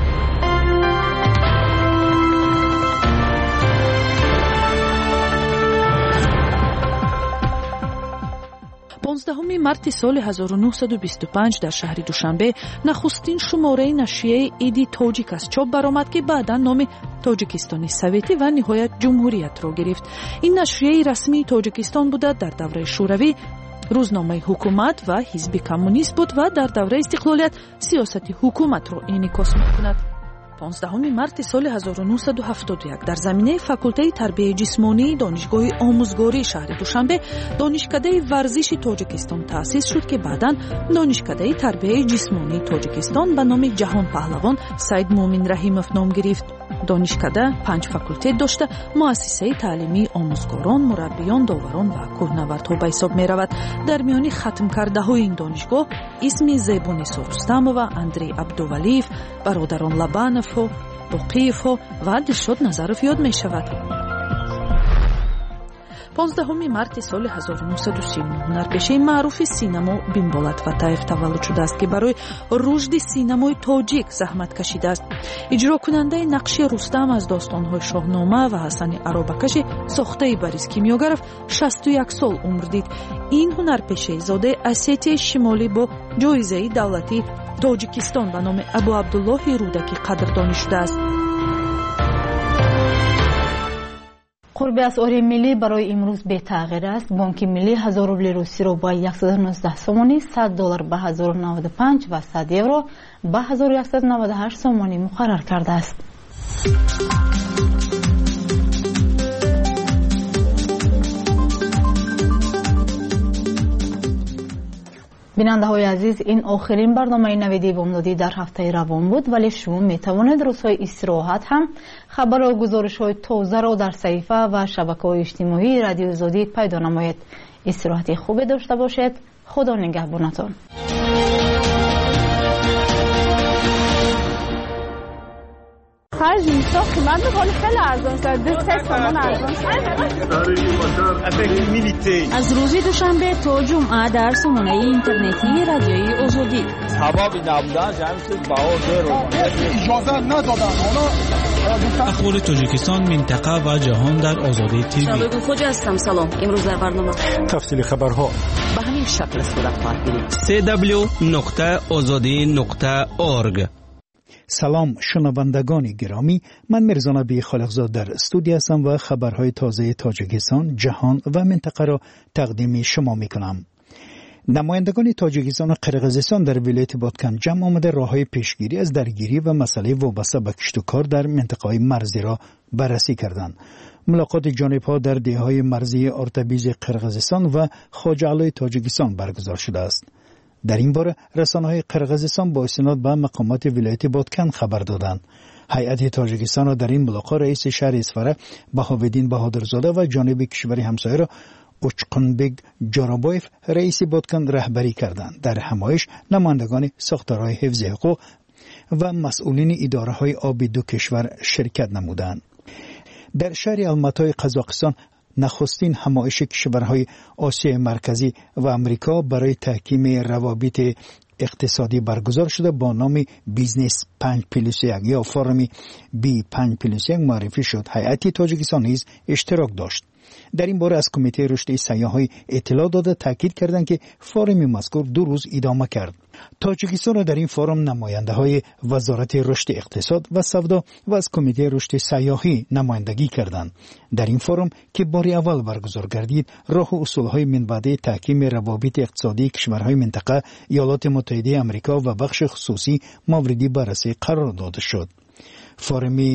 15 مارس سال 1925 در شهر دوشنبه نخستین شماره نشریه ایدی تاجیک از چاپ برآمد که بعدا نام تاجیکستانی سوویتی و نهایت جمهوریت را گرفت. این نشریه رسمی تاجیکستان بوده در دوره شوروی روزنامه حکومت و حزب کمونیست بود و در دوره استقلالیت سیاست حکومت را انعکاس می‌کند. 15 مارس سال 1971 در زمینه فاکولته تربیت جسمانی دانشگاه آموزگاری شهر دوشنبه دانشکده ورزش تاجیکستان تأسیس شد که بعداً دانشکده تربیت جسمانی تاجیکستان به نام جهان پهلوان سید مومن رحیمов نام گرفت. دانشکده 5 فاکولته داشته مؤسسه تعلیمی آموزگاران، مربیان، داوران و کوهنوردها به حساب می رود. در میان ختم کرده های این دانشگاه اسم زیبونیسا رستمова، اندری عبدولیف، برادران لبانف و باقیف و دلشاد نظرف یاد می شود. 15 марти соли 1939 ҳунарпешаи маъруфи синамо Бимболат Ватаев таваллуд шудааст, ки барои рушди синамои тоҷик заҳмат кашидааст. иҷрокунандаи нақши Рустам аз достонҳои Шоҳнома ва Ҳасани Аробакаши сохтаи Борис Кимёгаров 61 сол умр дид. ин ҳунарпешаи зодаи Осетияи Шимолӣ бо ҷоизаи давлатии Тоҷикистон ба номи Абу Абдуллоҳи Рудакӣ қадрдонӣ шудааст. қурби асъори миллӣ барои имрӯз бетағйир аст. Бонки миллӣ 1000 рубли русиро ба 119 сомонӣ, $100 ба 1095 ва 100 евро ба 1198 сомонӣ муқаррар кардааст. бинандаҳои азиз, ин охирин барномаи навиди бомдодӣ дар ҳафтаи равон буд, вале шумо метавонед рӯзҳои истироҳат ҳам хабару гузоришҳои тозаро дар саҳифа ва шабакаҳои иҷтимоии Радиои Озодӣ пайдо намоед. истироҳати хубе дошта бошед. худо нигаҳбонатон. خرج میشه قیمت ولی خیلی ارزان است. 2 تومان ارزان است. از روز دوشنبه تا جمعه در سامانه اینترنتی رادیوی آزادی. سبب نبودن جمعیت بهار رو اجازه ندادن. اخبار تاجیکستان، منطقه و جهان در آزادی تیوی. شبکه خوجا هستم. سلام. امروز در برنامه تفصیل خبرها به همین شکل صورت خواهد گرفت. www.azadi.org. سلام شنوندگان گرامی، من میرزا نبی خالقزاد در استودیو هستم و خبرهای تازه تاجیکستان، جهان و منطقه را تقدیم شما میکنم. نمایندگان تاجیکستان و قرقیزستان در ولایت بادکن جمع آمده راههای پیشگیری از درگیری و مسئله وابسته به کشت و کار در منطقه‌های مرزی را بررسی کردند. ملاقات جانب‌ها در دهه‌های مرزی آرتبیز قرقیزستان و خواجه علای تاجیکستان برگزار شده است. در این باره رسانه‌های قرقیزستان با استناد به مقامات ولایت بادکن خبر دادند. هیئت تاجیکستان را در این ملاقات رئیس شهر اسفره بهاودین بهادرزاده و جانب کشور همسایه را اوچقنبگ جارابایف رئیس بادکن رهبری کردند. در همایش نمایندگان ساختارهای حفظ حقوق و مسئولین اداره‌های آبی دو کشور شرکت نمودند. در شهر الماتای قزاقستان نخستین همایش کشورهای آسیای مرکزی و امریکا برای تحکیم روابط اقتصادی برگزار شده با نام بیزنس 5+1 یا فرمی B5+1 معرفی شد. هیئت تاجیکستان نیز اشتراک داشت. در این باره از کمیته رشد سیاحی اطلاع داده تاکید کردند که فورم مذکور 2 روز ادامه کرد. تاجیکستان را در این فورم نماینده های وزارت رشد اقتصاد و سودا و از کمیته رشد سیاحی نمایندگی کردند. در این فورم که بار اول برگزار گردید، راه و اصول های من بعد تحکیم روابط اقتصادی کشورهای منطقه، ایالات متحده آمریکا و بخش خصوصی مورد بررسی قرار داده شد. فورم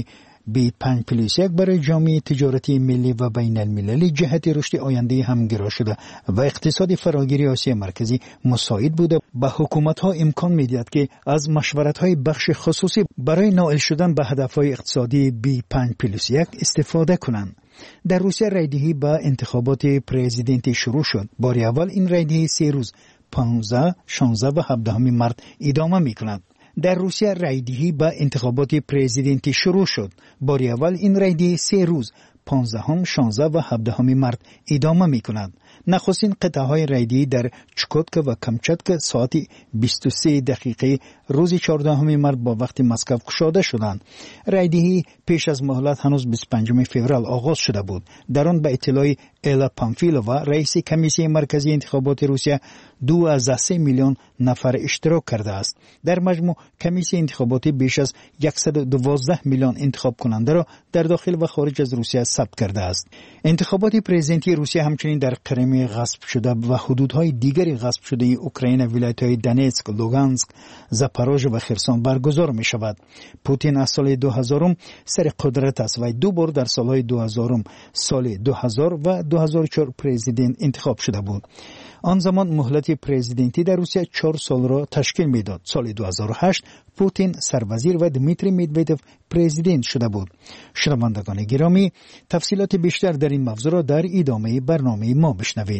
B5+1 برای جامعه تجارتی ملی و بین المللی جهت رشد آینده همگرا شده و اقتصاد فراگیری آسیا مرکزی مساعد بوده. به حکومت ها امکان میدهد که از مشورت های بخش خصوصی برای نائل شدن به هدف های اقتصادی B5+1 استفاده کنند. در روسیه رایدهی به انتخابات پرزیدنتی شروع شد. بار اول این رایدهی 3 روز 15, 16 و 17 مارت ادامه میکند. در روسیه رایدهی به انتخابات پرزیدنتی شروع شد. بار اول این رایدهی 3 روز 15, 16 و 17 مارت ادامه میکند. نخستین قطعه‌های رایدهی در چکوتک و کامچاتک ساعت 23 دقیقه روز 14 مارت با وقت مسکو گشوده شدند. رایدهی پیش از مهلت هنوز 25 فوریه آغاز شده بود. در آن به اطلاع الا پامفیلووا رئیس کمیسیون مرکزی انتخابات روسیه 2.3 میلیون نفر اشتراک کرده است. در مجموع کمیسیون انتخاباتی بیش از 112 میلیون انتخاب کننده را در داخل و خارج از روسیه ثبت کرده است. انتخابات پرزیدنتی روسیه همچنین در کریم غصب شده و حدودهای دیگری غصب شده اوکراین، ولایت‌های دونتسک، لوگانسک، زاپاروژه و خرسون برگزار می شود. پوتین از سال 2000 سر قدرت است و 2 بار در سالهای 2000 سال 2000 و 2004 پرزیدنت انتخاب شده بود. آن زمان مهلت پرزیدنتی در روسیه 4 سال را تشکیل میداد. سال 2008 پوتین سروزیر و دمیتری مدودوف پرزیدنت شده بود. شنوندگان گرامی، تفصیلات بیشتر در این موضوع را در ادامه برنامه ما بشنوید.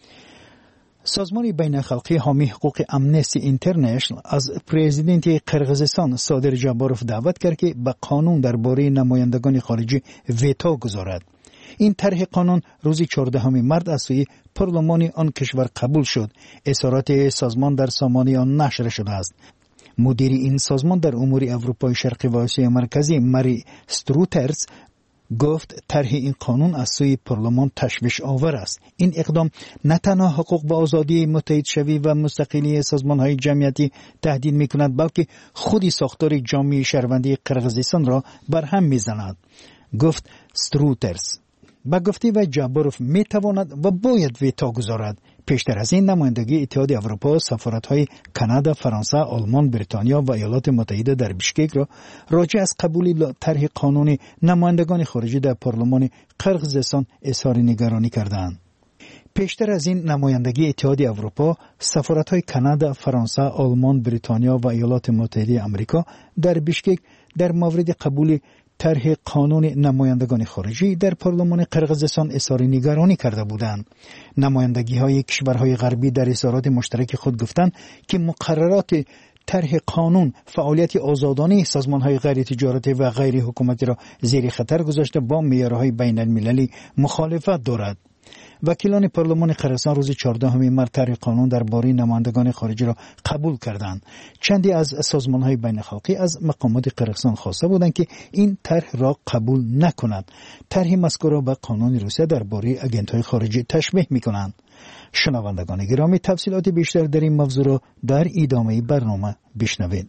سازمان بین‌الخلقی حامی حقوق امنستی اینترنشنال از پرزیدنت قرقیزستان صادر جاباروف دعوت کرد که به قانون درباره نمایندگان خارجی ویتو گذارد. این طرح قانون روز 14 مارس از سوی پارلمان آن کشور قبول شد. اظهارات سازمان در سامانه آن نشر شده است. مدیر این سازمان در امور اروپای شرقی و آسیای مرکزی ماری استروترز گفت طرح این قانون از سوی پارلمان تشویش آور است. این اقدام نه تنها حقوق و آزادی متحد شوی و مستقلی سازمان‌های جمعیتی تهدید می‌کند، بلکه خود ساختار جامعه شهروندی قرقیزستان را برهم می‌زند، گفت استروترز. با گفته و جابروف می‌تواند و باید ویتو گذارد. پیشتر از این نمایندگی اتحاد اروپا سفارت‌های کانادا، فرانسه، آلمان، بریتانیا و ایالات متحده در بیشکک را راجع از قبول طرح قانون نمایندگان خارجی در پارلمان قرقیزستان اظهار نگرانی کردند. پیشتر از این نمایندگی اتحاد اروپا سفارت‌های کانادا، فرانسه، آلمان، بریتانیا و ایالات متحده آمریکا در بیشکک در مورد قبول طرح قانون نمایندگان خارجی در پارلمان قرقیزستان اظهار نگرانی کرده بودند. نمایندگی‌های کشورهای غربی در اظهارات مشترک خود گفتند که مقررات طرح قانون فعالیت آزادانه سازمان‌های غیر تجارتی و غیر حکومتی را زیر خطر گذاشته با معیارهای بین‌المللی مخالفت دارد. وکیلان پارلمان قرقیزستان روز 14 مارس طرح قانون درباره نمایندگان خارجی را قبول کردند. چندی از سازمان‌های بین‌الخلقی از مقامات قرقیزستان خواسته بودند که این طرح را قبول نکنند. طرح مذکور را به قانون روسیه درباره آژانس‌های خارجی تشبیه می‌کنند. شنوندگان گرامی، تفصیلات بیشتر در این موضوع را در ادامه برنامه بشنوید.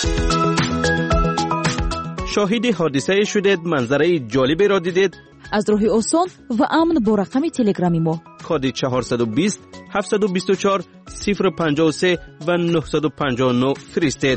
شاهد حادثه شدید، منظره جالبی را دیدید؟ از راه آسان و امن با رقم تلگرامی ما کد 420 724 053 و 959 فرستید.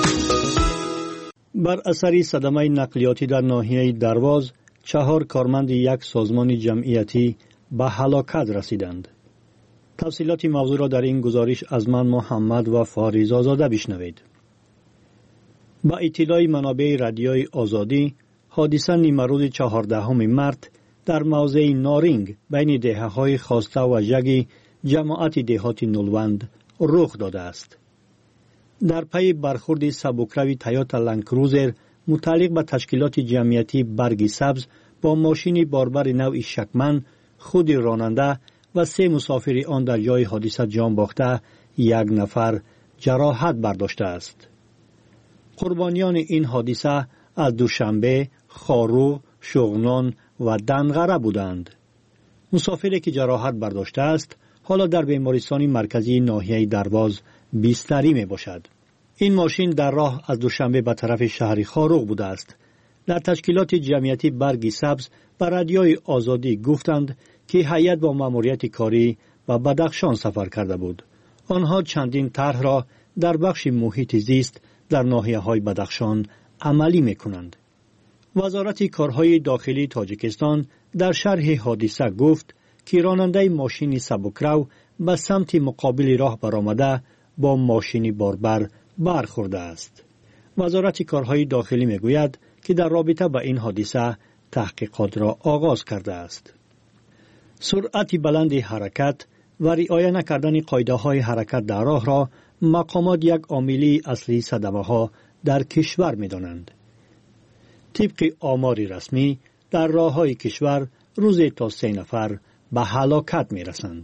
بر اثر صدمه نقلیاتی در ناحیه درواز 4 کارمند یک سازمان جمعیتی به هلاکت رسیدند. تفصیلات موضوع را در این گزارش از من محمد و فاریز آزاده بشنوید. با اطلاع منابع رادیوی آزادی، حادثه نیمروز 14 مارس در موضع نارنگ بین دهه‌های خواسته و ژگی جماعت دهات نولوند رخ داده است. در پی برخورد سبکروی تویوتا لند کروزر متعلق به تشکیلات جمعیتی برگ سبز با ماشین باربر نوع شکمن، خود راننده و 3 مسافر آن در جای حادثه جان باخته، 1 نفر جراحت برداشته است. قربانیان این حادثه از دوشنبه، خارو، شغنان و دنغره بودند. مسافری که جراحت برداشته است حالا در بیمارستان مرکزی ناحیه درواز بستری می باشد. این ماشین در راه از دوشنبه به طرف شهر خاروق بوده است. در تشکیلات جمعیتی برگ سبز به رادیوی آزادی گفتند که هیئت با ماموریت کاری و بدخشان سفر کرده بود. آنها چندین طرح را در بخش محیط زیست در ناحیه‌های بدخشان عملی می‌کنند. وزارت کارهای داخلی تاجیکستان در شرح حادثه گفت که راننده ماشین سبکرو به سمت مقابل راه برآمده با ماشین باربر برخورده است. وزارت کارهای داخلی می‌گوید که در رابطه با این حادثه تحقیقات را آغاز کرده است. سرعت بلند حرکت و رعایت نکردن قاعده‌های حرکت در راه را مقامات یک عامل اصلی صدمه‌ها در کشور می‌دانند. طبق آمار رسمی در راه‌های کشور روزی تا 3 نفر به هلاکت می‌رسند.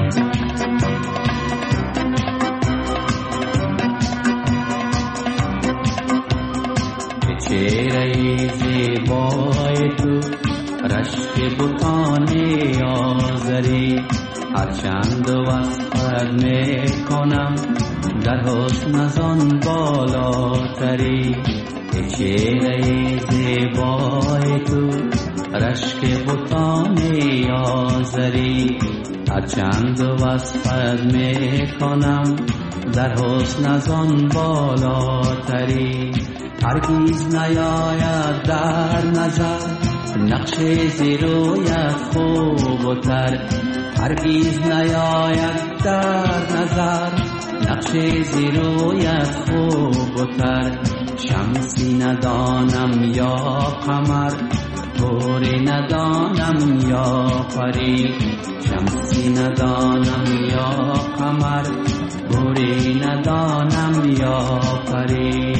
چهره زیبای تو رشک بوتان آذری هرچند وصفت میکنم در حسن از آن بالاتری. چهره زیبای تو رشک بوتان آذری هرچند وصفت میکنم در حسن از آن بالاتری. هرگز نیاید در نظر نقش زیرویت خوب و تر. هرگز نیاید در نظر نقش زیرویت خوب و تر. شمسی ندانم یا قمر طوری ندانم یا پری. شمسی ندانم یا قمر طوری ندانم یا پری.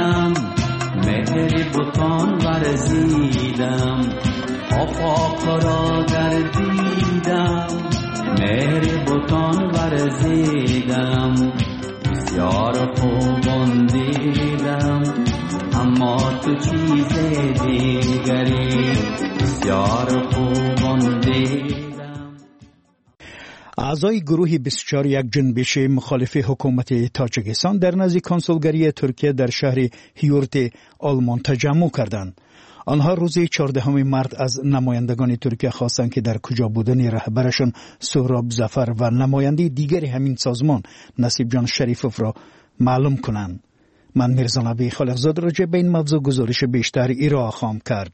دیدم مهر بتان ورزیدم آفاق را گردیدم مهر بتان ورزیدم بسیار خوبان دیدم اما تو چیز دیگری بسیار خوبان دیدم. اعضای گروه 24 یک جنبش مخالف حکومت تاجیکستان در نزد کنسولگری ترکیه در شهر هیورت آلمان تجمع کردند. آنها روز 14 مارت از نمایندگان ترکیه خواستند که در کجا بودن رهبرشان سهراب ظفر و نماینده دیگر همین سازمان نصیب جان شریفوف را معلوم کنند. من میرزا نبی خالقزاد راجع به این موضوع گزارش بیشتر ارائه خواهم کرد.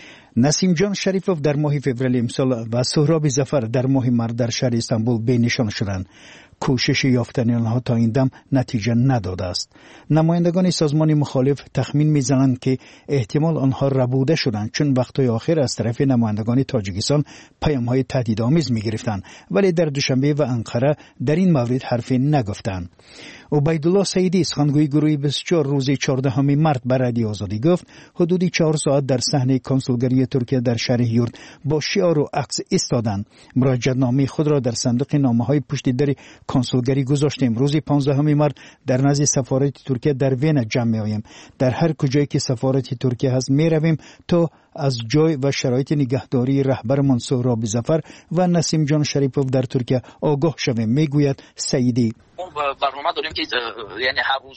نسیم جان شریفوف در ماه فوریه امسال و سهراب ظفر در ماه مارت در شهر استانبول بینشان شدند. کوشش یافتن آنها تا این دم نتیجه نداده است. نمایندگان سازمان مخالف تخمین میزنند که احتمال آنها ربوده شدند، چون وقتهای آخر از طرف نمایندگان تاجیکستان پیام‌های تهدیدآمیز می‌گرفتند، ولی در دوشنبه و انقره در این مورد حرفی نگفتند. عبیدالله سیدی سخنگوی گروه 24 روز 14 مارت به رادیو آزادی گفت حدود 4 ساعت در صحنه کنسولگری ترکیه در شهر هیورت با شعار و عکس ایستادند. مراجعه‌نامه خود را در صندوق نامه‌های پشت در کنسولگری گذاشتیم. روز 15 مارت در نزد سفارت ترکیه در وین جمع می‌آییم. در هر کجایی که سفارت ترکیه هست می‌رویم تا از جای و شرایط نگهداری رهبرمان سهراب ظفر و نسیم جان شریفوف در ترکیه آگاه شویم، میگوید سعیدی. برنامه داریم که یعنی هر روز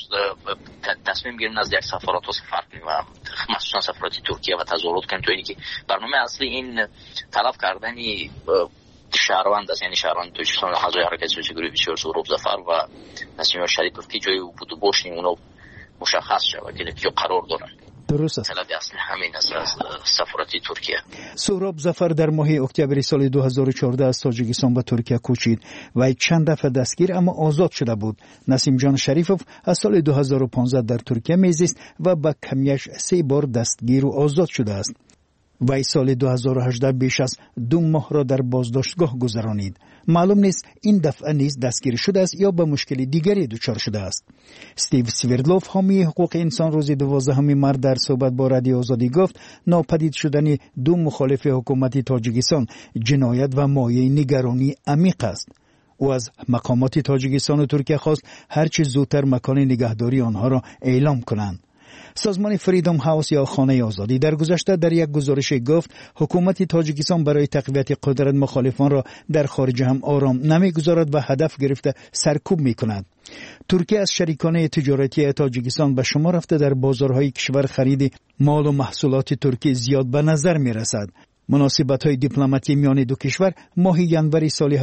تصمیم گیریم از یک سفارات سفر کنیم و مخصوصا سفارت ترکیه و تظاهرات کنیم، تو اینی که برنامه اصلی این طلب کردنی شهروند است، یعنی شهروند تاجیکستان اعضای حرکت سیاسی گروه 24 سهراب ظفر و نسیم جان شریفوف که جای بود و باشیم اونا مشخص شود که کجا قرار دارن. درست است. طلب اصلی همین است از سفارت ترکیه. سهراب ظفر در ماه اکتبر سال 2014 از تاجیکستان به ترکیه کوچید و چند دفعه دستگیر اما آزاد شده بود. نسیم جان شریفوف از سال 2015 در ترکیه میزیست و با کمیش 3 بار دستگیر و آزاد شده است. وی سال 2018 بیش از 2 ماه را در بازداشتگاه گذرانید. معلوم نیست این دفعه نیز دستگیر شده است یا به مشکل دیگری دچار شده است. استیو سویردلوف حامی حقوق انسان روز 12 مارت در صحبت با رادیو آزادی گفت ناپدید شدن 2 مخالف حکومت تاجیکستان جنایت و مایه نگرانی عمیق است. او از مقامات تاجیکستان و ترکیه خواست هرچه زودتر مکان نگهداری آنها را اعلام کنند. سازمان فریدم هاوس یا خانه آزادی در گذشته در یک گزارش گفت حکومت تاجیکستان برای تقویت قدرت مخالفان را در خارج هم آرام نمیگذارد و هدف گرفته سرکوب میکند. ترکیه از شریکان تجارتی تاجیکستان به شما رفته در بازارهای کشور خرید مال و محصولات ترکی زیاد به نظر میرسد. مناسبت‌های دیپلماتی میان دو کشور ماه ینوری سال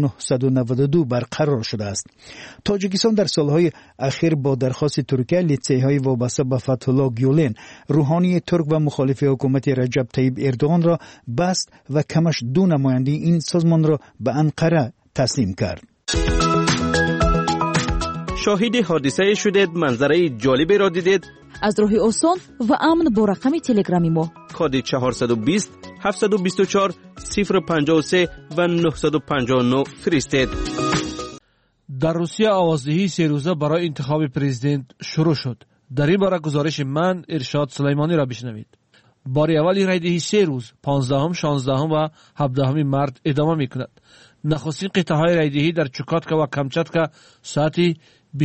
1992 برقرار شده است. تاجیکستان در سالهای اخیر با درخواست ترکیه لیتسی‌های وابسته به فتح الله گیولن روحانی ترک و مخالف حکومت رجب طیب اردوغان را بست و کمش 2 نماینده این سازمان را به انقره تسلیم کرد. شاهد حادثه شدید، منظره جالبی را دیدید؟ از راه آسان و امن با رقم تلگرامی ما کد 420 724 053 و 959 فرستید. در روسیه آوازدهی 3 روزه برای انتخاب پرزیدنت شروع شد. در این باره گزارش من ارشاد سلیمانی را بشنوید. بار اول رایدهی 3 روز 15 16 و 17 مارت ادامه میکند. نخستین قطعه‌های رایدهی در چوکاتکا و کامچاتکا ساعتی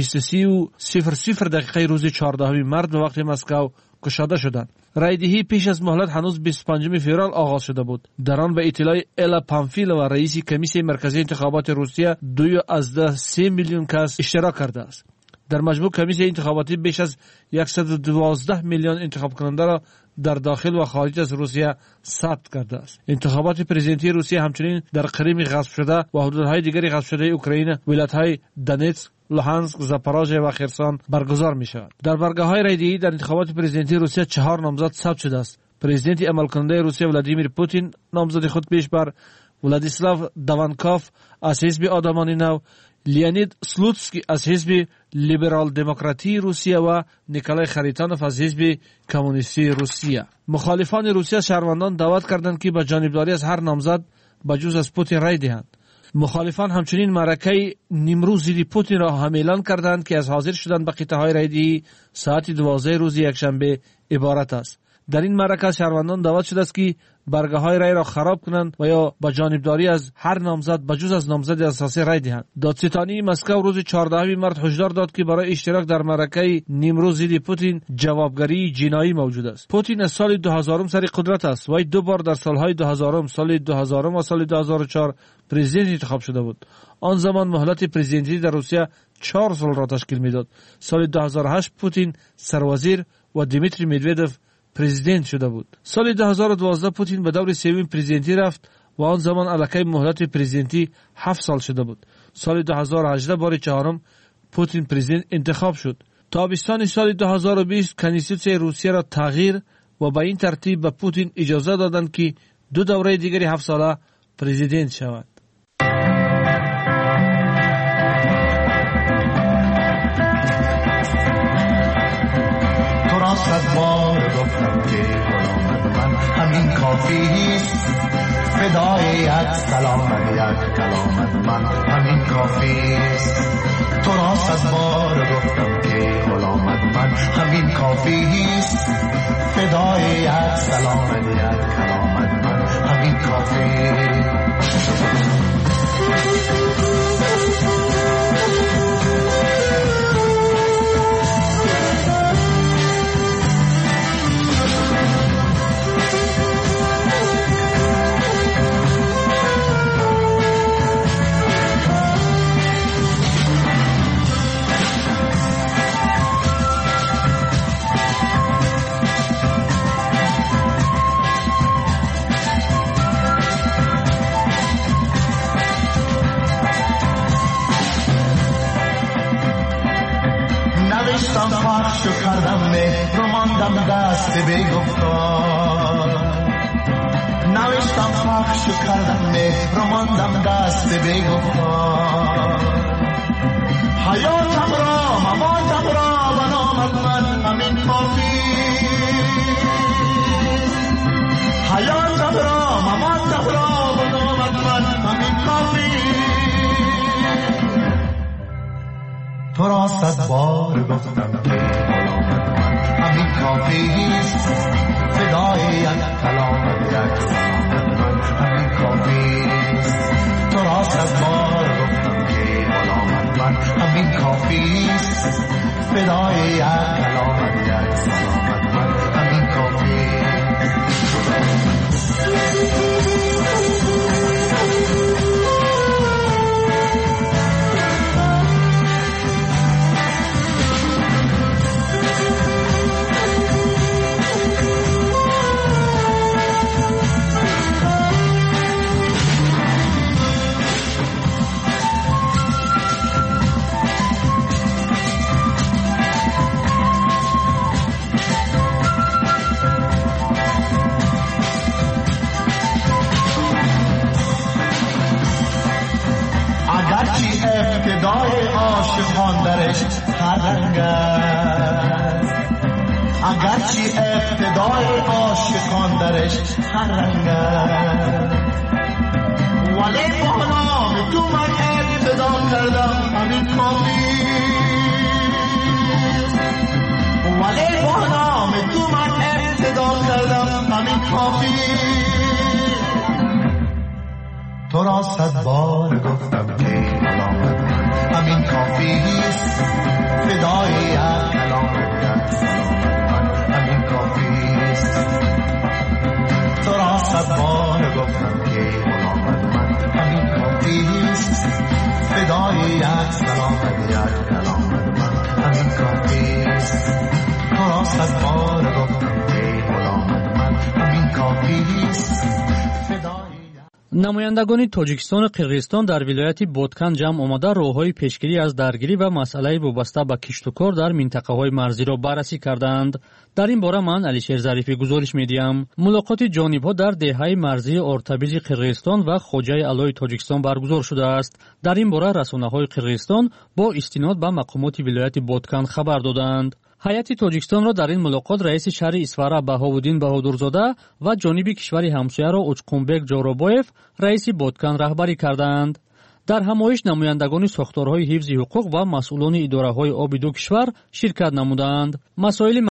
23:00 روز 14 مارت به وقت مسکو گشاده شدند. رایدهی پیش از مهلت هنوز 25 فوریه آغاز شده بود. در آن به اطلاع الا پامفیلووا رئیس کمیسیون مرکزی انتخابات روسیه 2.3 میلیون کس اشتراک کرده است. در مجموع کمیسیون انتخاباتی بیش از 112 میلیون انتخاب کننده را در داخل و خارج از روسیه ثبت کرده است. انتخابات پرزیدنتی روسیه همچنین در کریم غصب شده و حدودهای دیگری غصب شده اوکراین، ولایت‌های دونتسک، لوهانسک، زاپاروژه و خرسون برگزار می شود. در برگه‌های رایدهی در انتخابات پرزیدنتی روسیه 4 نامزد ثبت شده است. پرزیدنت عملکننده روسیه ولادیمیر پوتین نامزد خود پیش بر ولادیسلاو داوانکوف از حزب آدمانی نو، لیونید سلوتسکی از حزب لیبرال دموکراتی روسیه و نیکولای خریتانوف از حزب کمونیستی روسیه. مخالفان روسیه شهروندان دعوت کردند که با جانبداری از هر نامزد بجز از پوتین رای دهند. مخالفان همچنین معرکه نیمروز ضد پوتین را هم اعلان کردند که از حاضر شدن به قطعه‌های رایدهی ساعت 12 روز یکشنبه عبارت است. در این معرکه از شهروندان دعوت شده است که برگه‌های رای را خراب کنند و یا با جانبداری از هر نامزد بجز از نامزد اساسی رای دهند. دادستانی مسکو روز 14 مارس هشدار داد که برای اشتراک در معرکه نیمروز ضد پوتین جوابگری جنایی موجود است. پوتین از سال 2000 سر قدرت است و دو بار در سالهای 2000 سال 2000 و سال 2004 پرزیدنت انتخاب شده بود. آن زمان مهلت پرزیدنتی در روسیه 4 سال را تشکیل میداد. سال 2008 پوتین سروازیر و دیمیتری مدودوف پرزیدنت شده بود. سال 2012 پوتین به دور سوم پرزیدنتی رفت و آن زمان الکی مهلت پرزیدنتی 7 سال شده بود. سال 2018 بار چهارم پوتین پرزیدنت انتخاب شد. تابستان سال 2020 کنستیتوسیون روسیه را تغییر و به این ترتیب به پوتین اجازه دادند که 2 دوره دیگری 7 ساله پرزیدنت شود. صد بار گفتم که غلامت من همین کافیست، فدای یک سلامت یک کلامت من همین کافیست. تو را صد بار گفتم که غلامت من همین کافیست، فدای یک سلامت یک کلامت من همین کافیست. پخشو کردم مهر و ماندم دست بیگفتار، نوشتم پخشو کردم مهر و ماندم دست بیگفتار. حیاتم را مماتم را به نامت من همین کافی، حیاتم را مماتم را به نامت من همین کافی. تو را صد بار گفتم که غلامت من همین کافیست، فدای یک کلامت یک سلامت من همین کافیست. تو را صد بار گفتم که غلامت من همین کافیست، فدای یک کلامت یک سلامت من همین کافیست. ابتدای عاشقان درش هر رنگ است، اگرچه ابتدای عاشقان درش هر رنگ است، ولی با نام تو من ابتدا کردم همین کافی، ولی با نام تو من ابتدا کردم همین کافی. تو را صد بار گفتم که غلامت من همین کافیست، فدای یک کلامت یک سلامت من همین کافیست. تو را صد بار گفتم که غلامت من همین کافیست، فدای یک سلامت یک کلامت من همین کافیست. تو را صد بار گفتم که غلامت من همین کافیست. намояндагони тоҷикистону қирғизистон дар вилояти боткан ҷамъ омада роҳҳои пешгирӣ аз даргирӣ ва масъалаи вобаста ба киштукор дар минтақаҳои марзиро баррасӣ карданд. дар ин бора ман алишер зарифӣ гузориш медиҳам. мулоқоти ҷонибҳо дар деҳаи марзии ортабизи қирғизистон ва хоҷаи аълои тоҷикистон баргузор шудааст. дар ин бора расонаҳои қирғизистон бо истинод ба мақомоти вилояти боткан хабар доданд. ҳайати тоҷикистонро дар ин мулоқот раиси шаҳри исфара баҳовуддин баҳодурзода ва ҷониби кишвари ҳамсояро учқунбек ҷоробоев раиси боткан раҳбарӣ карданд. дар ҳамоиш намояндагони сохторҳои ҳифзи ҳуқуқ ва масъулони идораҳои оби ду кишвар ширкат намуданд. масоили